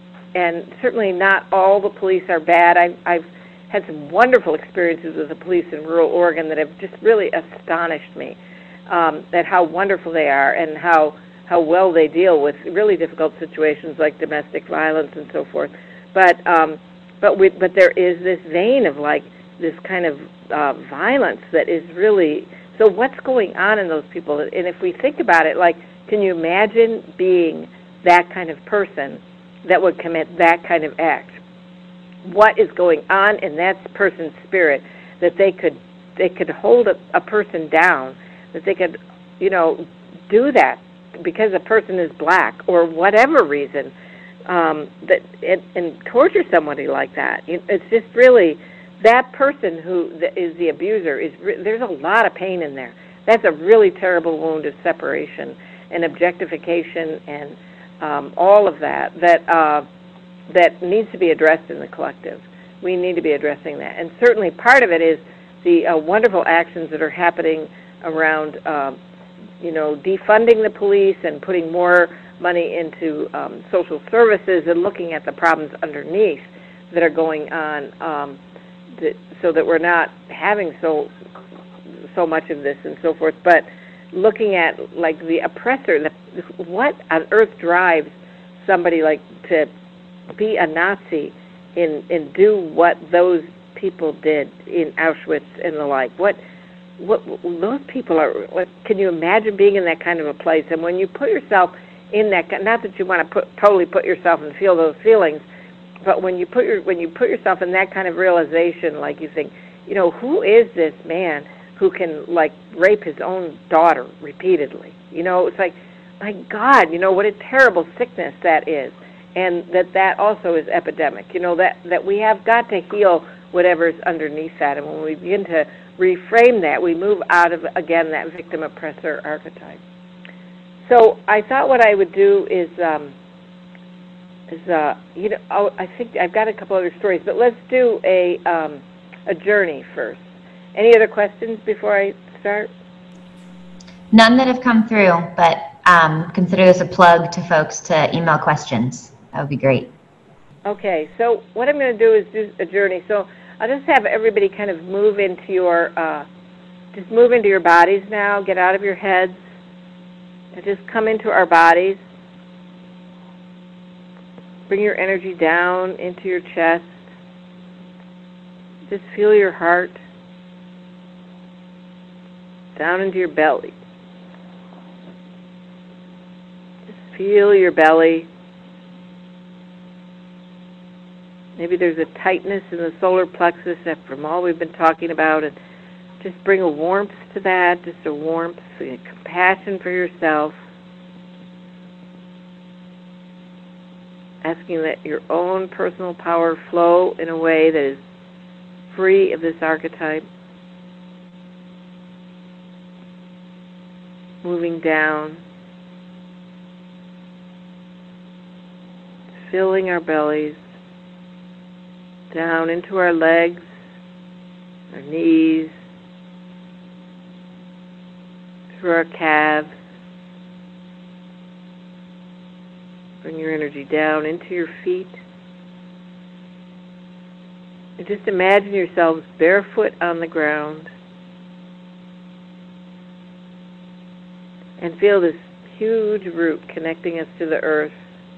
and certainly not all the police are bad. I, I've had some wonderful experiences with the police in rural Oregon that have just really astonished me, um, at how wonderful they are and how, how well they deal with really difficult situations like domestic violence and so forth. But um, but we, but there is this vein of, like, this kind of uh, violence that is really, so what's going on in those people? And if we think about it, like, can you imagine being that kind of person that would commit that kind of act? What is going on in that person's spirit that they could they could hold a, a person down, that they could, you know, do that because a person is black or whatever reason, um, that and, and torture somebody like that? It's just really, that person who is the abuser, is there's a lot of pain in there. That's a really terrible wound of separation and objectification and um, all of that that uh, that needs to be addressed in the collective. We need to be addressing that. And certainly part of it is the uh, wonderful actions that are happening around, uh, you know, defunding the police and putting more money into um, social services and looking at the problems underneath that are going on, um, that, so that we're not having so so much of this and so forth. But looking at, like, the oppressor, the, what on earth drives somebody like to be a Nazi and, and do what those people did in Auschwitz and the like? What, what those people are, what, can you imagine being in that kind of a place? And when you put yourself in that, not that you want to put, totally put yourself and feel those feelings, but when you put your, when you put yourself in that kind of realization, like, you think, you know, who is this man who can, like, rape his own daughter repeatedly? You know, it's like, my God, you know, what a terrible sickness that is. and that that also is epidemic. You know, that, that we have got to heal whatever's underneath that. And when we begin to reframe that, we move out of, again, that victim-oppressor archetype. So I thought what I would do is, um, is uh, you know, oh, I think I've got a couple other stories, but let's do a, um, a journey first. Any other questions before I start? None that have come through, but um, consider this a plug to folks to email questions. That would be great. Okay, so what I'm going to do is do a journey. So I'll just have everybody kind of move into your, uh, just move into your bodies now. Get out of your heads and just come into our bodies. Bring your energy down into your chest. Just feel your heart. Down into your belly. Just feel your belly. Maybe there's a tightness in the solar plexus from all we've been talking about, and just bring a warmth to that, just a warmth, a compassion for yourself. Asking that your own personal power flow in a way that is free of this archetype. Moving down. Filling our bellies. Down into our legs, our knees, through our calves. Bring your energy down into your feet. And just imagine yourselves barefoot on the ground. And feel this huge root connecting us to the earth.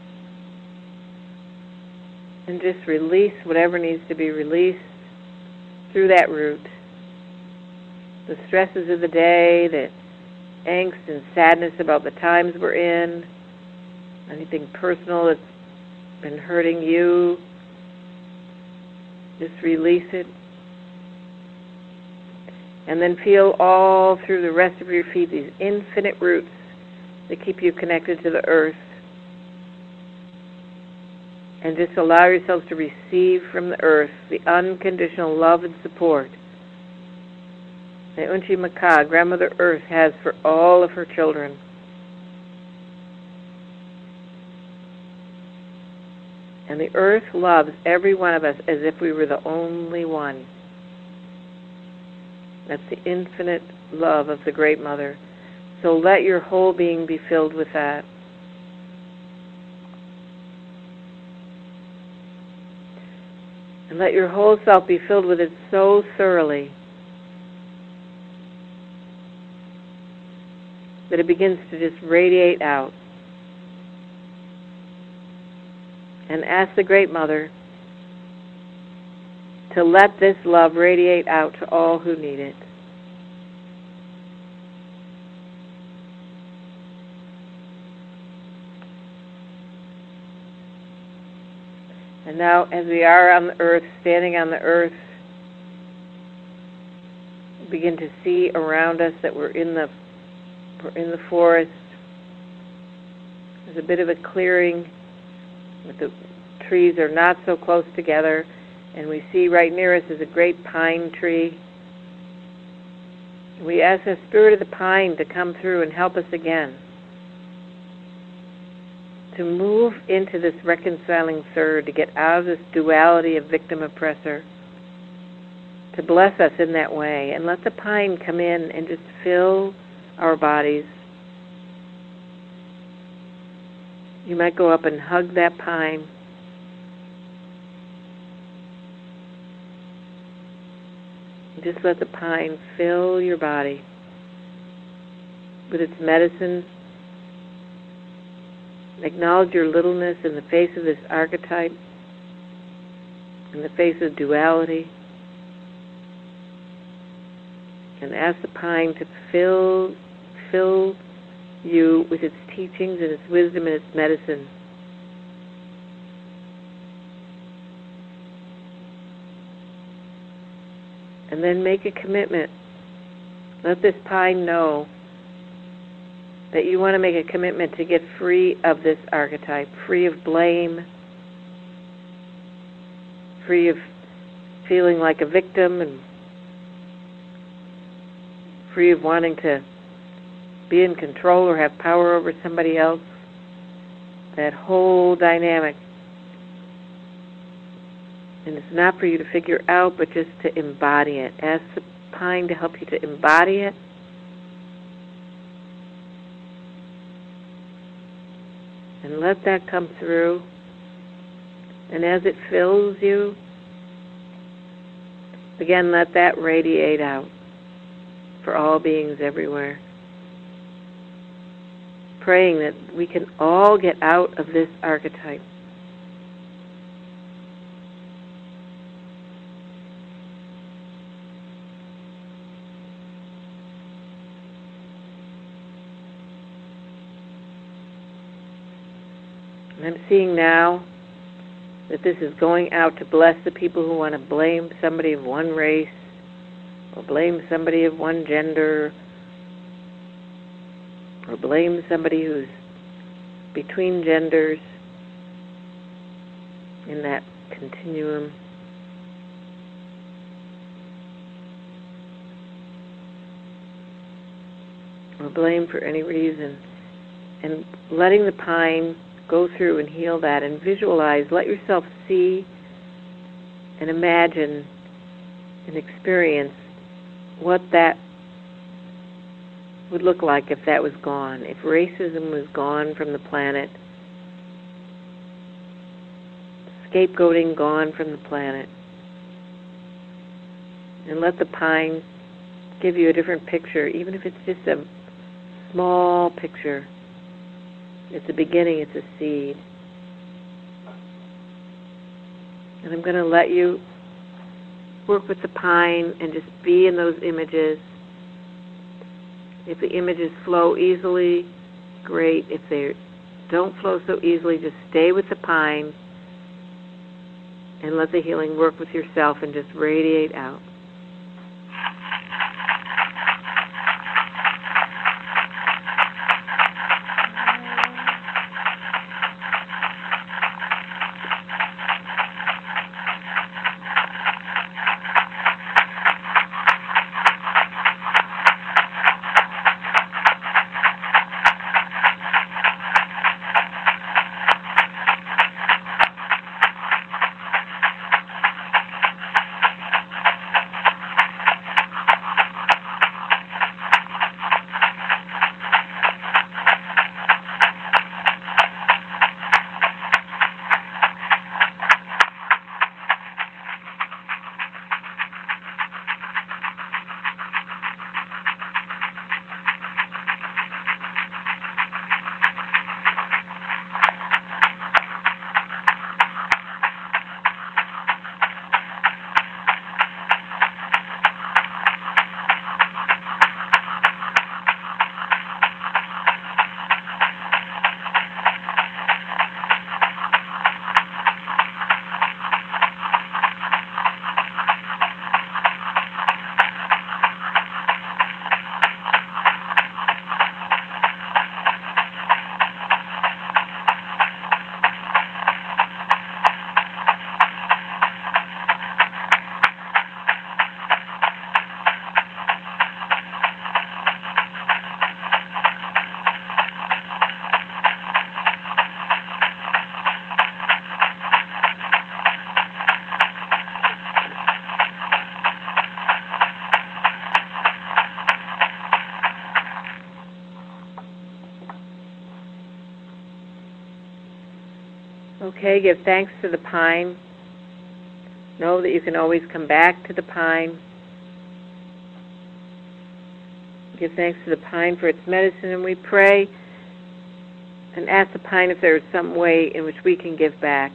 And just release whatever needs to be released through that root. The stresses of the day, the angst and sadness about the times we're in, anything personal that's been hurting you, just release it. And then feel all through the rest of your feet these infinite roots that keep you connected to the earth. And just allow yourselves to receive from the earth the unconditional love and support that Unchi Maka, Grandmother Earth, has for all of her children. And the earth loves every one of us as if we were the only one. That's the infinite love of the Great Mother. So let your whole being be filled with that. And let your whole self be filled with it so thoroughly that it begins to just radiate out. And ask the Great Mother to let this love radiate out to all who need it. And now, as we are on the earth, standing on the earth, begin to see around us that we're in the we're in the forest. There's a bit of a clearing, but the trees are not so close together, and we see right near us is a great pine tree. We ask the spirit of the pine to come through and help us again, to move into this reconciling third, to get out of this duality of victim-oppressor, to bless us in that way, and let the pine come in and just fill our bodies. You might go up and hug that pine. Just let the pine fill your body with its medicine. Acknowledge your littleness in the face of this archetype, in the face of duality. And ask the pine to fill, fill you with its teachings and its wisdom and its medicine. And then make a commitment. Let this pine know that you want to make a commitment to get free of this archetype, free of blame, free of feeling like a victim, and free of wanting to be in control or have power over somebody else. That whole dynamic. And it's not for you to figure out, but just to embody it. Ask the pine to help you to embody it. And let that come through. And as it fills you, again, let that radiate out for all beings everywhere. Praying that we can all get out of this archetype. And I'm seeing now that this is going out to bless the people who want to blame somebody of one race or blame somebody of one gender or blame somebody who's between genders in that continuum. Or blame for any reason. And letting the pine go through and heal that and visualize. Let yourself see and imagine and experience what that would look like if that was gone. If racism was gone from the planet, scapegoating gone from the planet. And let the pine give you a different picture, even if it's just a small picture. It's a beginning, it's a seed. And I'm going to let you work with the pine and just be in those images. If the images flow easily, great. If they don't flow so easily, just stay with the pine and let the healing work with yourself and just radiate out. Okay, give thanks to the pine. Know that you can always come back to the pine. Give thanks to the pine for its medicine, and we pray and ask the pine if there is some way in which we can give back.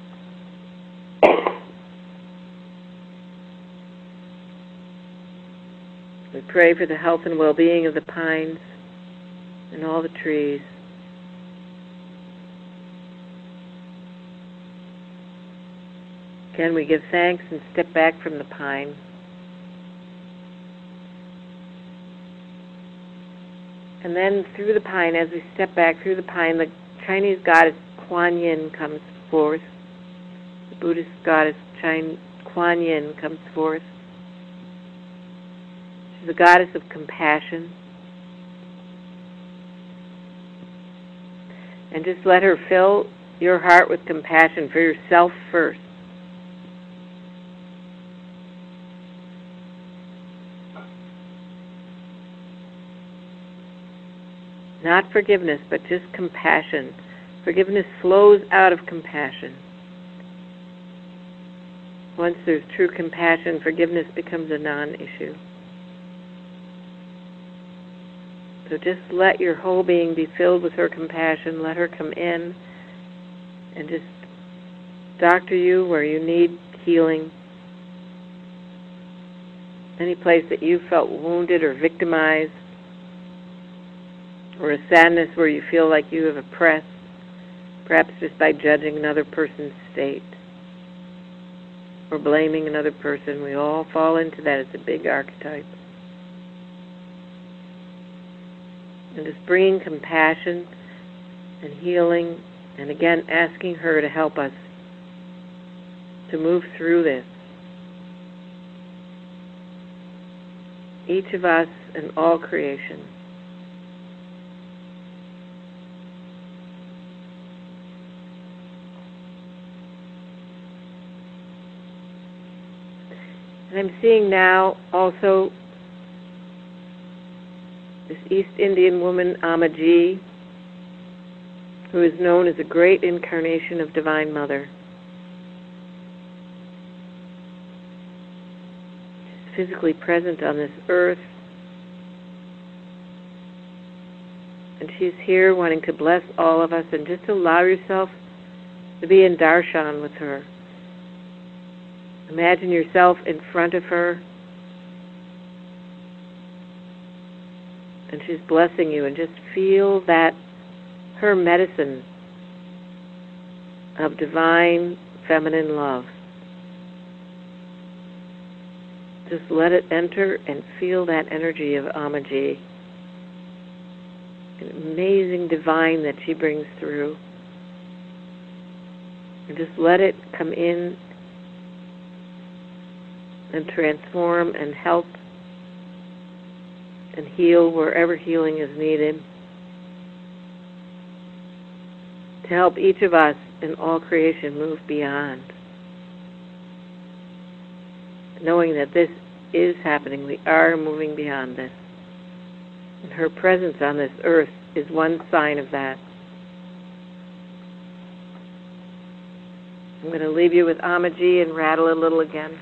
We pray for the health and well-being of the pines and all the trees. Again, we give thanks and step back from the pine. And then through the pine, as we step back through the pine, the Chinese goddess Kuan Yin comes forth. The Buddhist goddess Chin- Kuan Yin comes forth. She's a goddess of compassion. And just let her fill your heart with compassion for yourself first. Not forgiveness, but just compassion. Forgiveness flows out of compassion. Once there's true compassion, forgiveness becomes a non-issue. So just let your whole being be filled with her compassion. Let her come in and just doctor you where you need healing. Any place that you felt wounded or victimized, or a sadness where you feel like you have oppressed, perhaps just by judging another person's state or blaming another person. We all fall into that. It's a big archetype. And just bringing compassion and healing, and again asking her to help us to move through this. Each of us and all creation. And I'm seeing now also this East Indian woman, Amaji, who is known as a great incarnation of Divine Mother. She's physically present on this earth. And she's here wanting to bless all of us, and just allow yourself to be in darshan with her. Imagine yourself in front of her, and she's blessing you, and just feel that her medicine of divine feminine love. Just let it enter and feel that energy of Amaji. An amazing divine that she brings through. And just let it come in and transform and help and heal wherever healing is needed. To help each of us in all creation move beyond. Knowing that this is happening, we are moving beyond this. And her presence on this earth is one sign of that. I'm going to leave you with Amaji and rattle a little again.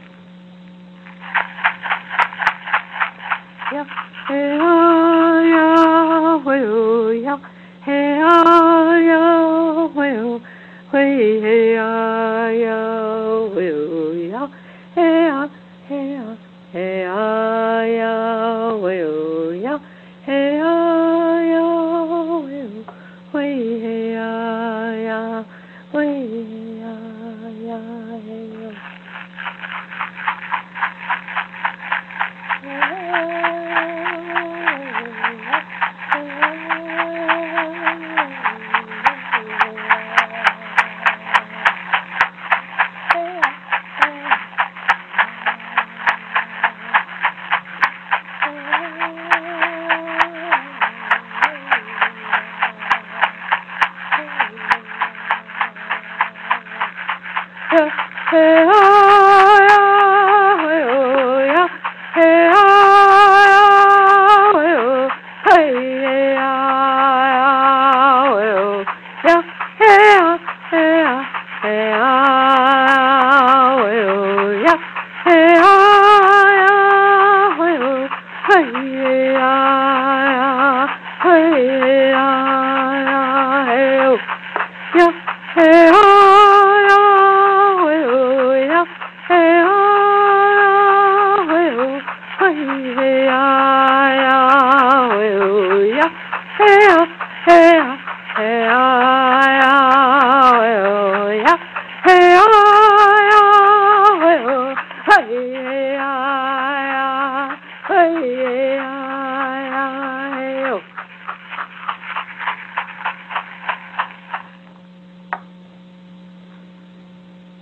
Yeah. Hey ah ya, hey oh ya, hey ah ya, hey oh, hey hey ah ya, hey oh ya, hey ah, hey ah, hey ah ya, hey oh ya, hey ah ya, hey oh, hey hey ah ya, hey ah ya, hey oh.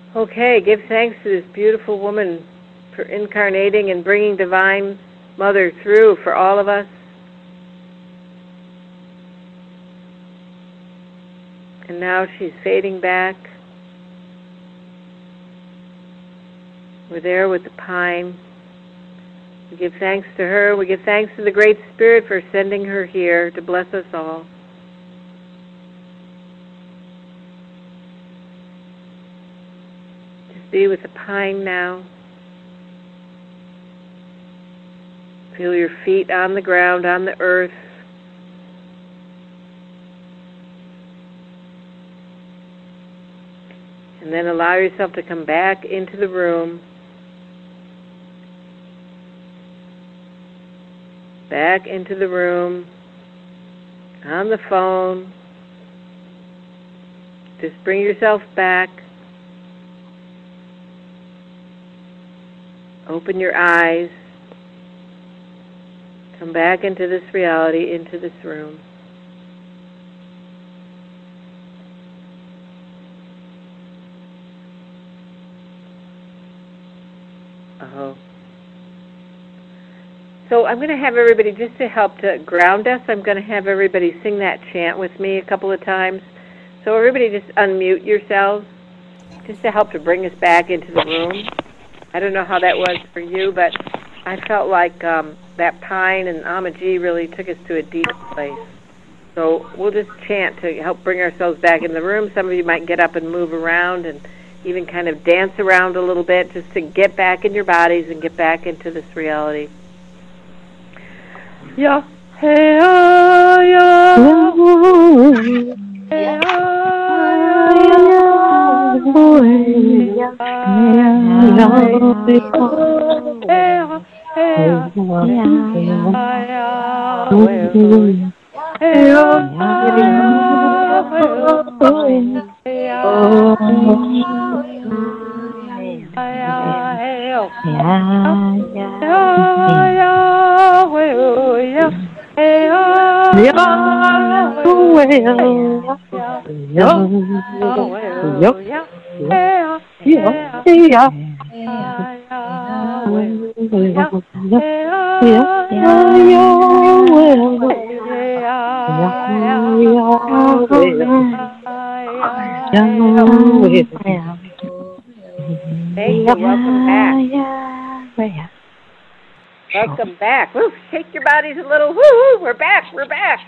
Okay, give thanks to this beautiful woman for incarnating and bringing Divine Mother through for all of us. And now she's fading back. We're there with the pine. We give thanks to her. We give thanks to the Great Spirit for sending her here to bless us all. Just be with the pine now. Feel your feet on the ground, on the earth. And then allow yourself to come back into the room. Back into the room. On the phone. Just bring yourself back. Open your eyes. Come back into this reality, into this room. Oh. So I'm going to have everybody, just to help to ground us, I'm going to have everybody sing that chant with me a couple of times. So everybody just unmute yourselves, just to help to bring us back into the room. I don't know how that was for you, but I felt like um, that pine and Amaji really took us to a deep place. So we'll just chant to help bring ourselves back in the room. Some of you might get up and move around and even kind of dance around a little bit just to get back in your bodies and get back into this reality. Yeah. Hey, ah, yeah. Hey, Thank you. Welcome back. Welcome back. Woo, shake your bodies a little. Woo, woo, we're back. We're back.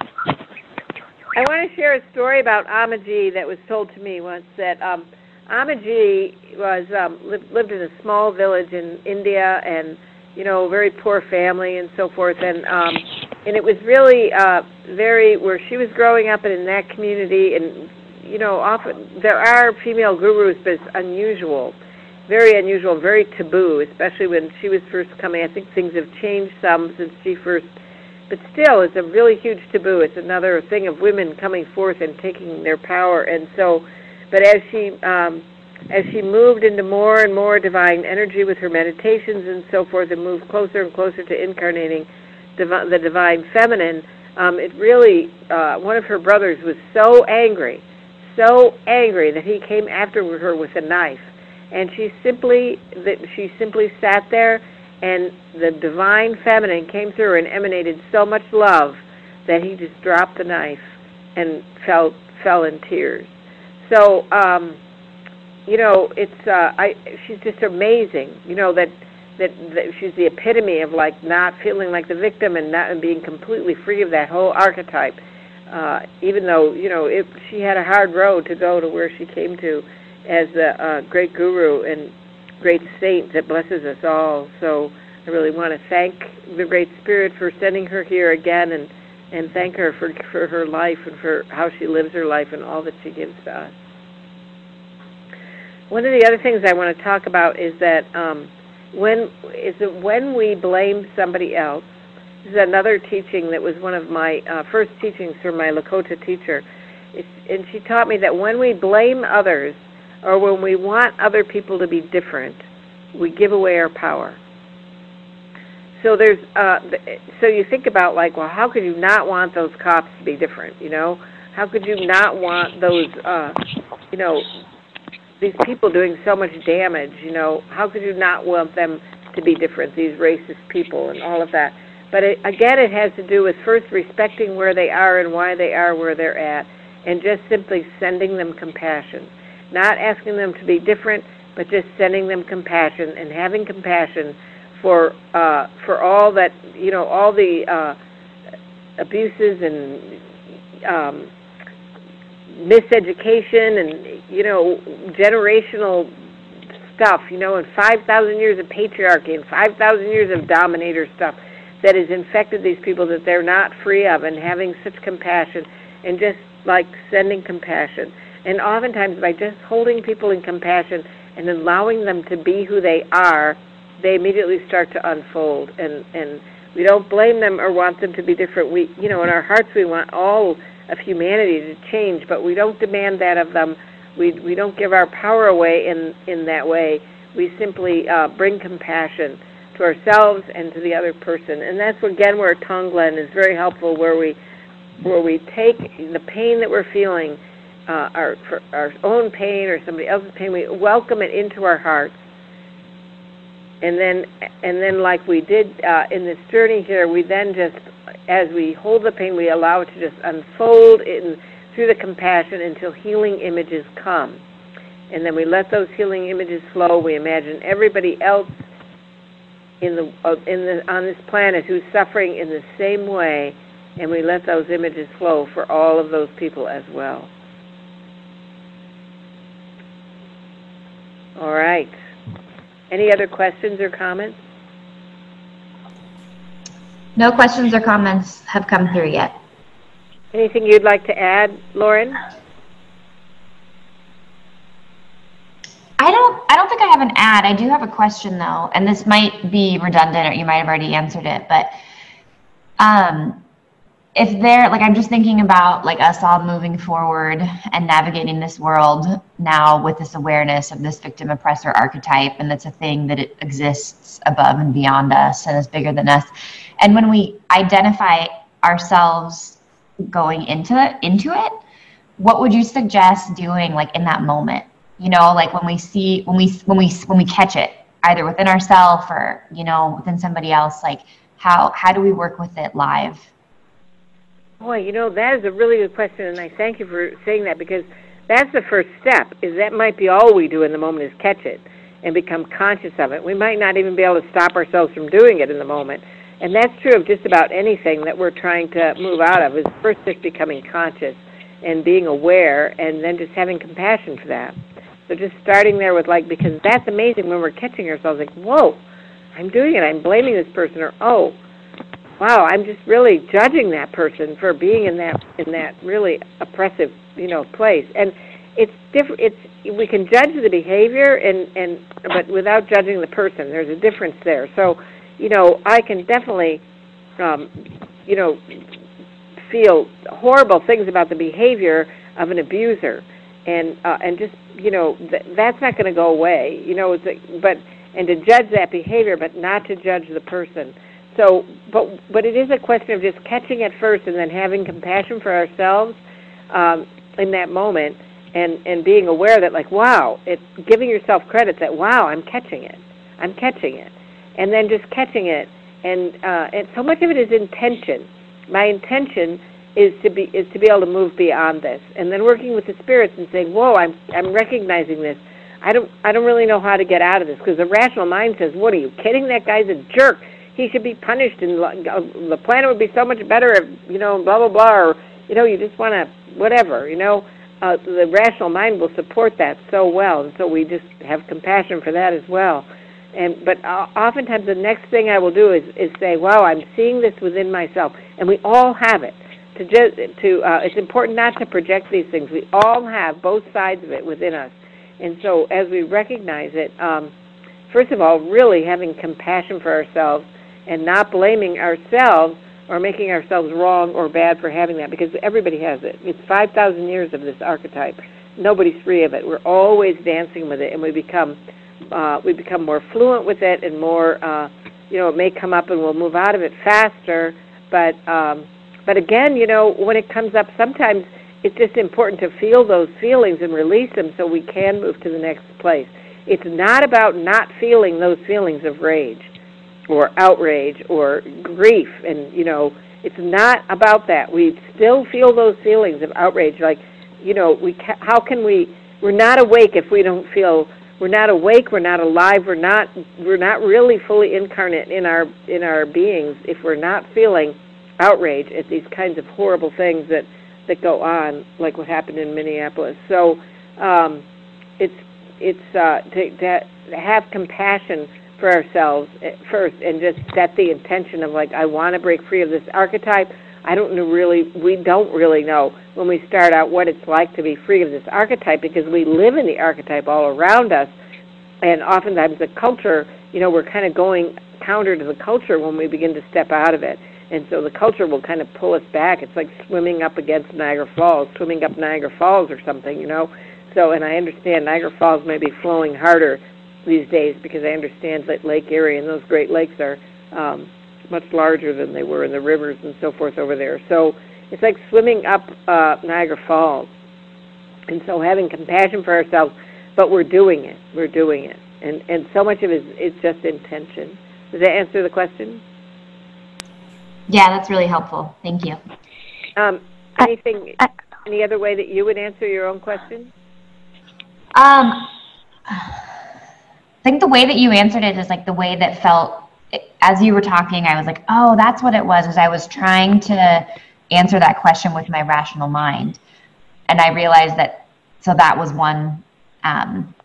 I want to share a story about Amaji that was told to me once. That um, Amaji was um, lived, lived in a small village in India, and you know, very poor family and so forth. And um, and it was really uh, very where she was growing up and in that community. And you know, often there are female gurus, but it's unusual. Very unusual, very taboo, especially when she was first coming. I think things have changed some since she first, but still, it's a really huge taboo. It's another thing of women coming forth and taking their power. And so, but as she um, as she moved into more and more divine energy with her meditations and so forth, and moved closer and closer to incarnating divi- the divine feminine, um, it really uh, one of her brothers was so angry, so angry that he came after her with a knife. And she simply, that she simply sat there, and the divine feminine came through her and emanated so much love that he just dropped the knife and fell fell in tears. So, um, you know, it's uh, I. She's just amazing. You know that, that that she's the epitome of like not feeling like the victim and not and being completely free of that whole archetype. Uh, even though you know it, she had a hard road to go to where she came to, as a uh, great guru and great saint that blesses us all. So I really want to thank the Great Spirit for sending her here again, and, and thank her for, for her life and for how she lives her life and all that she gives to us. One of the other things I want to talk about is that um, when is it when we blame somebody else. This is another teaching that was one of my uh, first teachings from my Lakota teacher. It's, and she taught me that when we blame others, or when we want other people to be different, we give away our power. So there's, uh, so you think about like, well, how could you not want those cops to be different? You know, how could you not want those, uh, you know, these people doing so much damage, you know, how could you not want them to be different, these racist people and all of that? But it, again, it has to do with first respecting where they are and why they are where they're at, and just simply sending them compassion. Not asking them to be different, but just sending them compassion and having compassion for uh, for all that, you know, all the uh, abuses and um, miseducation and, you know, generational stuff, you know, and five thousand years of patriarchy and five thousand years of dominator stuff that has infected these people that they're not free of, and having such compassion and just like sending compassion. And oftentimes by just holding people in compassion and allowing them to be who they are, they immediately start to unfold. And, and we don't blame them or want them to be different. We, you know, in our hearts we want all of humanity to change, but we don't demand that of them. We we don't give our power away in, in that way. We simply uh, bring compassion to ourselves and to the other person. And that's, again, where Tonglen is very helpful, where we where we take the pain that we're feeling, uh, our for our own pain or somebody else's pain, we welcome it into our hearts. And then, and then, like we did uh, in this journey here, we then just, as we hold the pain, we allow it to just unfold in, through the compassion until healing images come. And then we let those healing images flow. We imagine everybody else in the uh, in the on this planet who's suffering in the same way, and we let those images flow for all of those people as well. All right. Any other questions or comments? No questions or comments have come through yet. Anything you'd like to add, Lauren? I don't I don't think I have an ad. I do have a question though, and this might be redundant or you might have already answered it, but um if there, like, I'm just thinking about like us all moving forward and navigating this world now with this awareness of this victim oppressor archetype, and that's a thing that it exists above and beyond us and is bigger than us. And when we identify ourselves going into it, into it, what would you suggest doing like in that moment? You know, like when we see, when we, when we, when we catch it, either within ourselves or, you know, within somebody else, like how, how do we work with it live? Boy, you know, that is a really good question, and I thank you for saying that, because that's the first step, is that might be all we do in the moment is catch it and become conscious of it. We might not even be able to stop ourselves from doing it in the moment. And that's true of just about anything that we're trying to move out of, is first just becoming conscious and being aware, and then just having compassion for that. So just starting there with, like, because that's amazing when we're catching ourselves, like, whoa, I'm doing it, I'm blaming this person, or, oh, wow, I'm just really judging that person for being in that in that really oppressive, you know, place. And it's different. It's we can judge the behavior, and, and but without judging the person. There's a difference there. So, you know, I can definitely, um, you know, feel horrible things about the behavior of an abuser, and uh, and just, you know, th- that's not going to go away. You know, it's a, but and to judge that behavior, but not to judge the person. So, but but it is a question of just catching it first, and then having compassion for ourselves um, in that moment, and, and being aware that, like, wow, it giving yourself credit that, wow, I'm catching it, I'm catching it, and then just catching it, and uh, and so much of it is intention. My intention is to be is to be able to move beyond this, and then working with the spirits and saying, whoa, I'm I'm recognizing this. I don't I don't really know how to get out of this, because the rational mind says, what are you kidding? That guy's a jerk. He should be punished, and the planet would be so much better if, you know, blah, blah, blah, or, you know, you just want to, whatever, you know. Uh, the rational mind will support that so well, and so we just have compassion for that as well. And But uh, oftentimes the next thing I will do is, is say, wow, I'm seeing this within myself, and we all have it. To just, to uh, It's important not to project these things. We all have both sides of it within us. And so as we recognize it, um, first of all, really having compassion for ourselves, and not blaming ourselves or making ourselves wrong or bad for having that, because everybody has it. It's five thousand years of this archetype. Nobody's free of it. We're always dancing with it, and we become uh, we become more fluent with it, and more, uh, you know, it may come up and we'll move out of it faster. But um, but again, you know, when it comes up, sometimes it's just important to feel those feelings and release them so we can move to the next place. It's not about not feeling those feelings of rage or outrage or grief, and, you know, it's not about that. We still feel those feelings of outrage, like, you know, we ca- how can we, we're not awake if we don't feel, we're not awake, we're not alive, we're not, we're not really fully incarnate in our, in our beings if we're not feeling outrage at these kinds of horrible things that, that go on, like what happened in Minneapolis. So um, it's, it's uh, to, to have compassion for ourselves first, and just set the intention of, like, I want to break free of this archetype. I don't know really, we don't really know when we start out what it's like to be free of this archetype, because we live in the archetype all around us, and oftentimes the culture, you know, we're kind of going counter to the culture when we begin to step out of it, and so the culture will kind of pull us back. It's like swimming up against Niagara Falls, swimming up Niagara Falls or something, you know. So, and I understand Niagara Falls may be flowing harder these days, because I understand that Lake Erie and those Great Lakes are um, much larger than they were in the rivers and so forth over there. So it's like swimming up uh, Niagara Falls. And so having compassion for ourselves, but we're doing it. We're doing it. And and so much of it is, is just intention. Does that answer the question? Yeah, that's really helpful. Thank you. Um, anything, I, I, any other way that you would answer your own question? Um. I think the way that you answered it is like the way that felt, as you were talking, I was like, oh, that's what it was, is I was trying to answer that question with my rational mind. And I realized that, so that was one, um,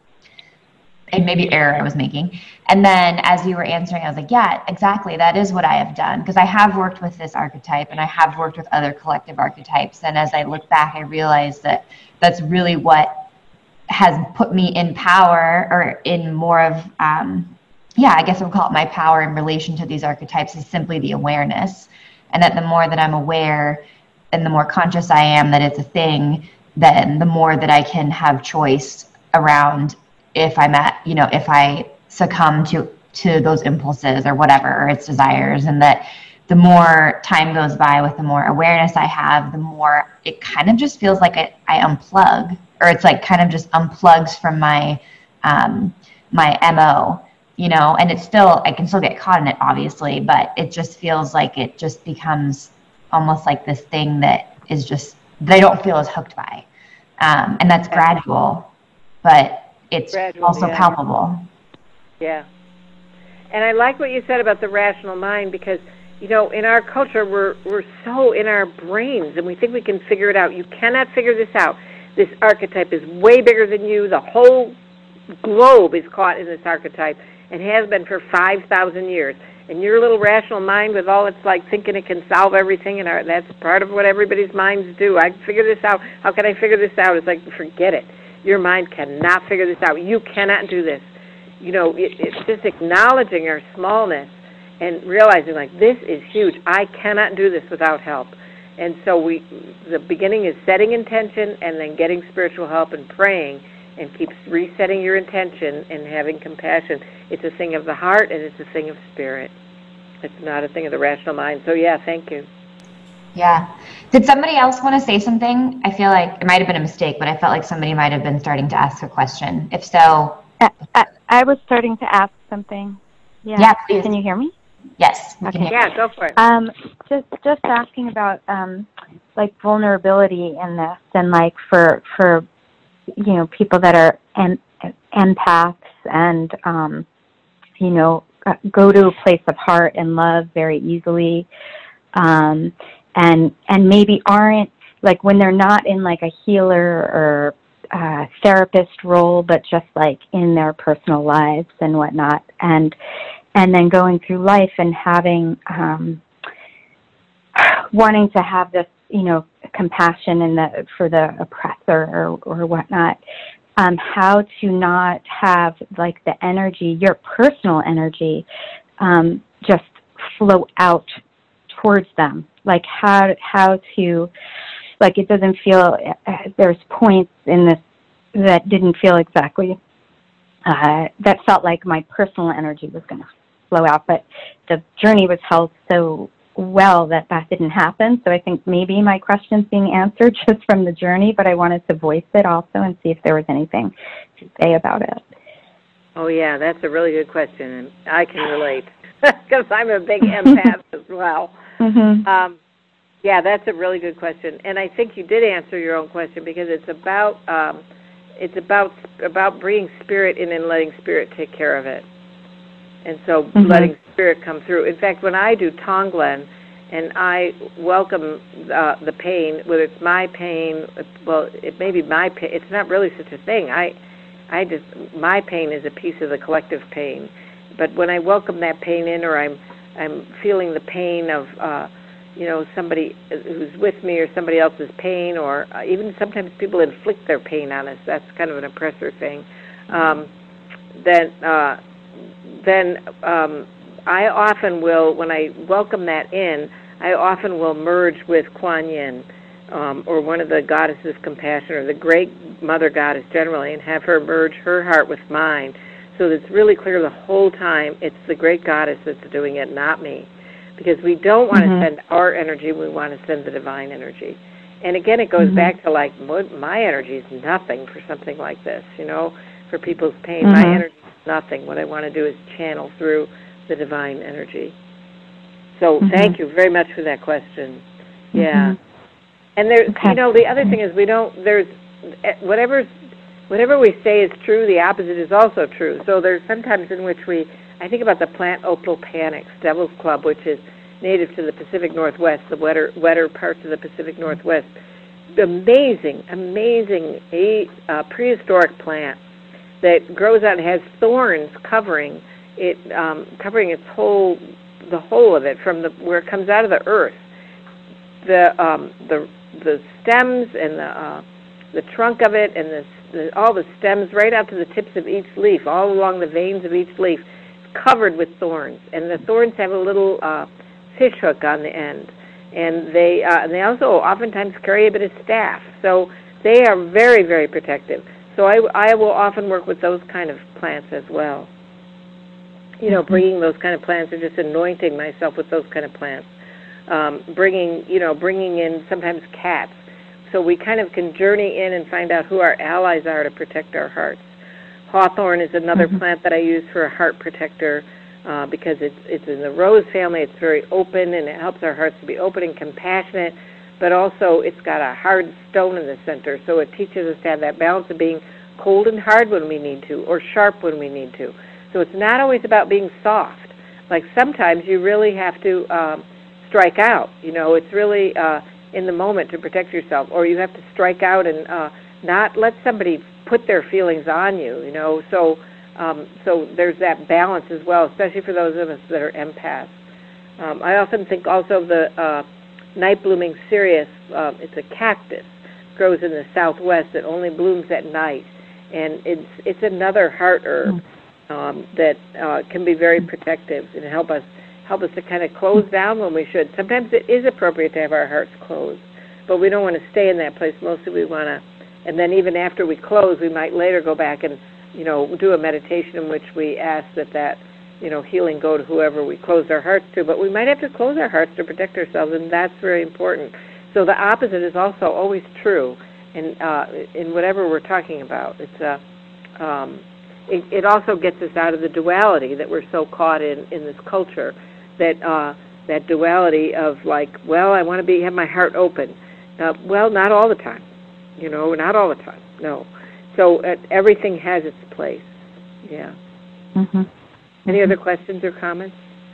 and maybe error I was making. And then as you were answering, I was like, yeah, exactly, that is what I have done. Because I have worked with this archetype, and I have worked with other collective archetypes. And as I look back, I realized that that's really what has put me in power, or in more of, um, yeah, I guess I would call it my power in relation to these archetypes, is simply the awareness. And that the more that I'm aware and the more conscious I am that it's a thing, then the more that I can have choice around if I'm at, you know, if I succumb to, to those impulses or whatever, or its desires. And that the more time goes by with the more awareness I have, the more it kind of just feels like I, I unplug, or it's like kind of just unplugs from my, um, my M O, you know, and it's still, I can still get caught in it, obviously, but it just feels like it just becomes almost like this thing that is just, that I don't feel as hooked by. Um, and that's gradual, but it's gradual, also yeah. palpable. Yeah. And I like what you said about the rational mind, because, you know, in our culture, we're we're so in our brains, and we think we can figure it out. You cannot figure this out. This archetype is way bigger than you. The whole globe is caught in this archetype, and has been for five thousand years. And your little rational mind, with all its, like, thinking it can solve everything, and our, that's part of what everybody's minds do. I can figure this out. How can I figure this out? It's like, forget it. Your mind cannot figure this out. You cannot do this. You know, it, it's just acknowledging our smallness and realizing, like, this is huge. I cannot do this without help. And so we, the beginning is setting intention, and then getting spiritual help and praying, and keep resetting your intention and having compassion. It's a thing of the heart, and it's a thing of spirit. It's not a thing of the rational mind. So, yeah, thank you. Yeah. Did somebody else want to say something? I feel like it might have been a mistake, but I felt like somebody might have been starting to ask a question. If so. I, I, I was starting to ask something. Yeah, yeah please. Can you hear me? Yes. Okay. Yeah, go for it. Um, just just asking about um, like vulnerability in this, and like for for you know people that are em- empaths and um, you know go to a place of heart and love very easily, um, and and maybe aren't, like, when they're not in like a healer or uh, therapist role, but just like in their personal lives and whatnot, and and then going through life and having, um, wanting to have this, you know, compassion in the, for the oppressor or, or whatnot, um, how to not have like the energy, your personal energy, um, just flow out towards them. Like how, how to, like, it doesn't feel, uh, there's points in this that didn't feel exactly, uh, that felt like my personal energy was going to flow out, but the journey was held so well that that didn't happen. So I think maybe my question's being answered just from the journey, but I wanted to voice it also and see if there was anything to say about it. Oh, yeah, that's a really good question, and I can relate because I'm a big empath as well. Mm-hmm. Um, yeah, that's a really good question, and I think you did answer your own question because it's about um, it's about about bringing spirit in and letting spirit take care of it, and so mm-hmm. letting spirit come through. In fact, when I do Tonglen and I welcome uh, the pain, whether it's my pain, well, it may be my pain. It's not really such a thing. I I just, my pain is a piece of the collective pain. But when I welcome that pain in, or I'm I'm feeling the pain of, uh, you know, somebody who's with me, or somebody else's pain, or uh, even sometimes people inflict their pain on us. That's kind of an oppressor thing. Um, then, uh, then um, I often will, when I welcome that in, I often will merge with Kuan Yin. Um, or one of the goddesses of compassion, or the great mother goddess generally, and have her merge her heart with mine, so that it's really clear the whole time it's the great goddess that's doing it, not me. Because we don't want mm-hmm. to send our energy, we want to send the divine energy. And again, it goes mm-hmm. back to like, my energy is nothing for something like this, you know, for people's pain. Mm-hmm. My energy is nothing. What I want to do is channel through the divine energy. So mm-hmm. thank you very much for that question. Yeah. Mm-hmm. And there, okay. you know, the other thing is we don't. There's whatever, whatever we say is true. The opposite is also true. So there's sometimes in which we. I think about the plant Oplopanix, Devil's Club, which is native to the Pacific Northwest, the wetter, wetter parts of the Pacific Northwest. Amazing, amazing, a uh, prehistoric plant that grows out and has thorns covering it, um, covering its whole, the whole of it from the where it comes out of the earth. The um, the the stems and the uh, the trunk of it, and the, the all the stems right out to the tips of each leaf, all along the veins of each leaf, covered with thorns. And the thorns have a little uh, fish hook on the end, and they uh, and they also oftentimes carry a bit of staff. So they are very, very protective. So I, I will often work with those kind of plants as well. You know, bringing those kind of plants, or just anointing myself with those kind of plants. Um, bringing, you know, bringing in sometimes cats, so we kind of can journey in and find out who our allies are to protect our hearts. Hawthorn is another mm-hmm. plant that I use for a heart protector uh, because it's it's in the rose family. It's very open, and it helps our hearts to be open and compassionate, but also it's got a hard stone in the center, so it teaches us to have that balance of being cold and hard when we need to, or sharp when we need to. So it's not always about being soft. Like sometimes you really have to um, strike out. You know, it's really uh, in the moment to protect yourself, or you have to strike out and uh, not let somebody put their feelings on you. You know, so um, so there's that balance as well, especially for those of us that are empaths. Um, I often think also of the uh, night blooming cereus. Uh, it's a cactus, grows in the southwest that only blooms at night, and it's it's another heart herb um, that uh, can be very protective and help us. help us to kind of close down when we should. Sometimes it is appropriate to have our hearts closed, but we don't want to stay in that place. Mostly we want to, and then even after we close, we might later go back and, you know, do a meditation in which we ask that that, you know, healing go to whoever we closed our hearts to, but we might have to close our hearts to protect ourselves, and that's very important. So the opposite is also always true in, uh, in whatever we're talking about. It's a, um, it, it also gets us out of the duality that we're so caught in in this culture. That uh, that duality of like, well, I want to be have my heart open. Uh, well, not all the time, you know, not all the time. No. So uh, everything has its place. Yeah. Mm-hmm. Any mm-hmm. other questions or comments?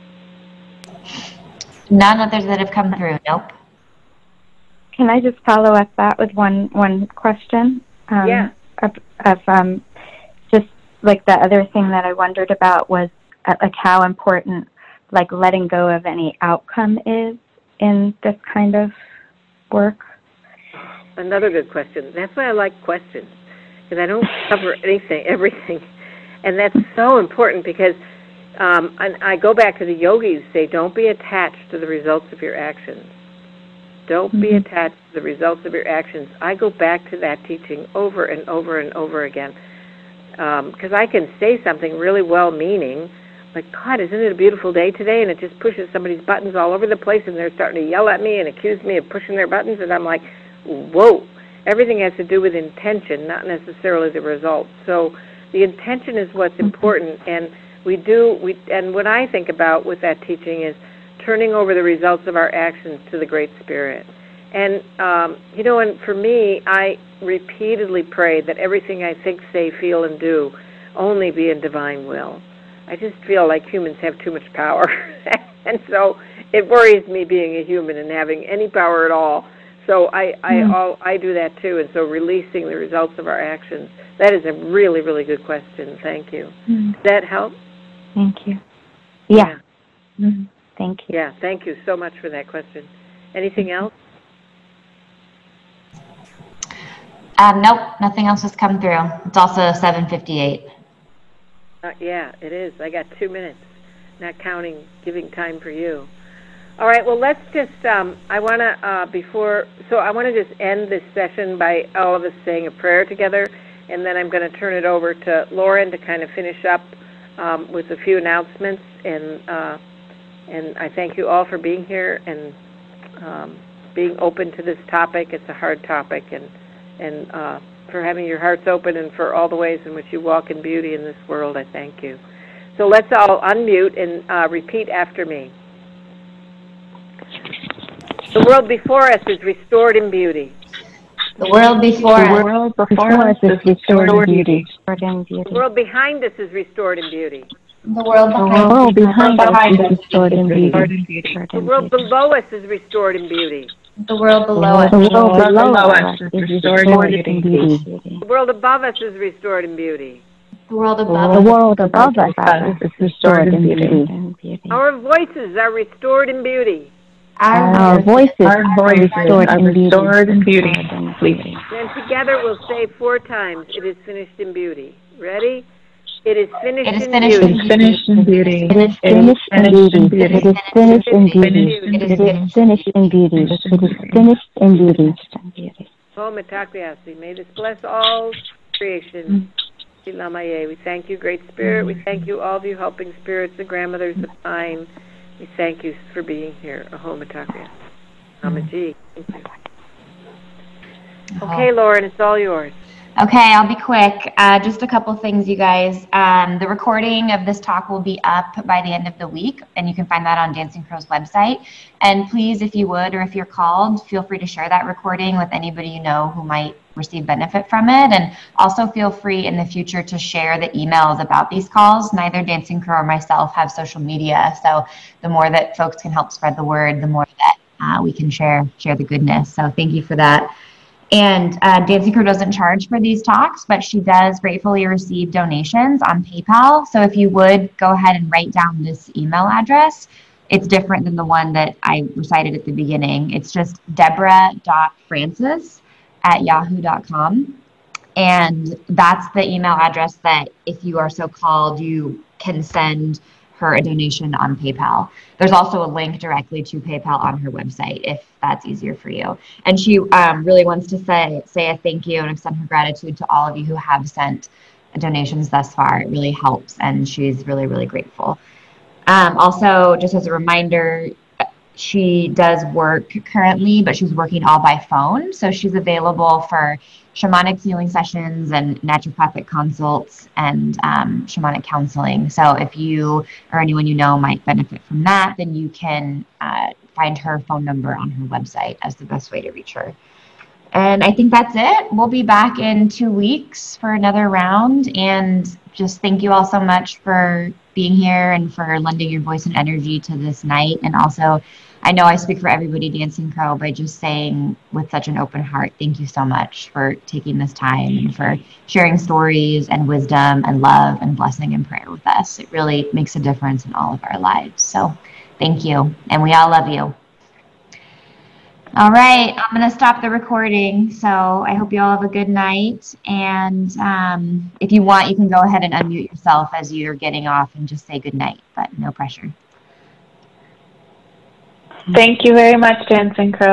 None others that have come through. Nope. Can I just follow up that with one one question? Um, yeah. Of, of um, just like the other thing that I wondered about was uh, like how important like letting go of any outcome is in this kind of work? Another good question. That's why I like questions, because I don't cover anything, everything. And that's so important because um, and I go back to the yogis say, don't be attached to the results of your actions. Don't mm-hmm. be attached to the results of your actions. I go back to that teaching over and over and over again because um, I can say something really well-meaning, like, God, isn't it a beautiful day today? And it just pushes somebody's buttons all over the place, and they're starting to yell at me and accuse me of pushing their buttons, and I'm like, whoa. Everything has to do with intention, not necessarily the result. So the intention is what's important, and we do, we, and what I think about with that teaching is turning over the results of our actions to the Great Spirit. And, um, you know, and for me, I repeatedly pray that everything I think, say, feel, and do only be in divine will. I just feel like humans have too much power. And so it worries me being a human and having any power at all. So I, I, mm. all, I do that too. And so releasing the results of our actions, that is a really, really good question. Thank you. Mm. Does that help? Thank you. Yeah. yeah. Mm-hmm. Thank you. Yeah, thank you so much for that question. Anything else? Um, nope, nothing else has come through. It's also seven fifty-eight. Uh, yeah, it is. I got two minutes, not counting giving time for you. All right, well, let's just, um, I want to, uh, before, so I want to just end this session by all of us saying a prayer together, and then I'm going to turn it over to Lauren to kind of finish up um, with a few announcements, and uh, and I thank you all for being here and um, being open to this topic. It's a hard topic, and, and uh, for having your hearts open and for all the ways in which you walk in beauty in this world. I thank you. So let's all unmute and uh, repeat after me. The world before us is restored in beauty. The world before the us, world before us is restored in beauty. The world behind us is restored in beauty. The world behind, the world behind us behind is restored in beauty. The world below us is restored in beauty. The world below us, the world below us is restored in beauty. The world above us is restored in beauty. The world above the world above us is restored in beauty. Our voices are restored in beauty. Our, our voices, our voices are restored, are in, restored beauty. in beauty. Please. Then together we'll say four times, it is finished in beauty. Ready? It is finished, it is in, finished beauty. It is finished in beauty. It is finished in beauty. It is finished in beauty. It is finished in beauty. It is finished in beauty. Om Itakwiyasi. May this bless all creation. Silamaye. We thank you, Great Spirit. We thank you, all of you helping spirits, the grandmothers of pine. We thank you for being here. Ahom Itakwiyasi. Namaji. Thank you. Okay, Lauren, it's all yours. Okay, I'll be quick. Uh, just a couple things, you guys. Um, the recording of this talk will be up by the end of the week, and you can find that on Dancing Crow's website. And please, if you would, or if you're called, feel free to share that recording with anybody you know who might receive benefit from it. And also feel free in the future to share the emails about these calls. Neither Dancing Crow or myself have social media, so the more that folks can help spread the word, the more that uh, we can share share the goodness. So thank you for that. And uh, Dancing Crow doesn't charge for these talks, but she does gratefully receive donations on PayPal. So if you would go ahead and write down this email address, it's different than the one that I recited at the beginning. It's just deborah dot francis at yahoo dot com. And that's the email address that, if you are so called, you can send her a donation on PayPal. There's also a link directly to PayPal on her website if that's easier for you. And she um, really wants to say say a thank you and extend her gratitude to all of you who have sent donations thus far. It really helps, and she's really, really grateful. Um, also, just as a reminder, she does work currently, but she's working all by phone. So she's available for shamanic healing sessions and naturopathic consults and um, shamanic counseling. So if you or anyone you know might benefit from that, then you can uh, find her phone number on her website as the best way to reach her. And I think that's it. We'll be back in two weeks for another round. And just thank you all so much for being here and for lending your voice and energy to this night. And also, I know I speak for everybody, Dancing Crow, by just saying with such an open heart, thank you so much for taking this time and for sharing stories and wisdom and love and blessing and prayer with us. It really makes a difference in all of our lives. So thank you. And we all love you. All right, I'm going to stop the recording. So I hope you all have a good night. And um, if you want, you can go ahead and unmute yourself as you're getting off and just say good night, but no pressure. Thank you very much, Dancing Crow.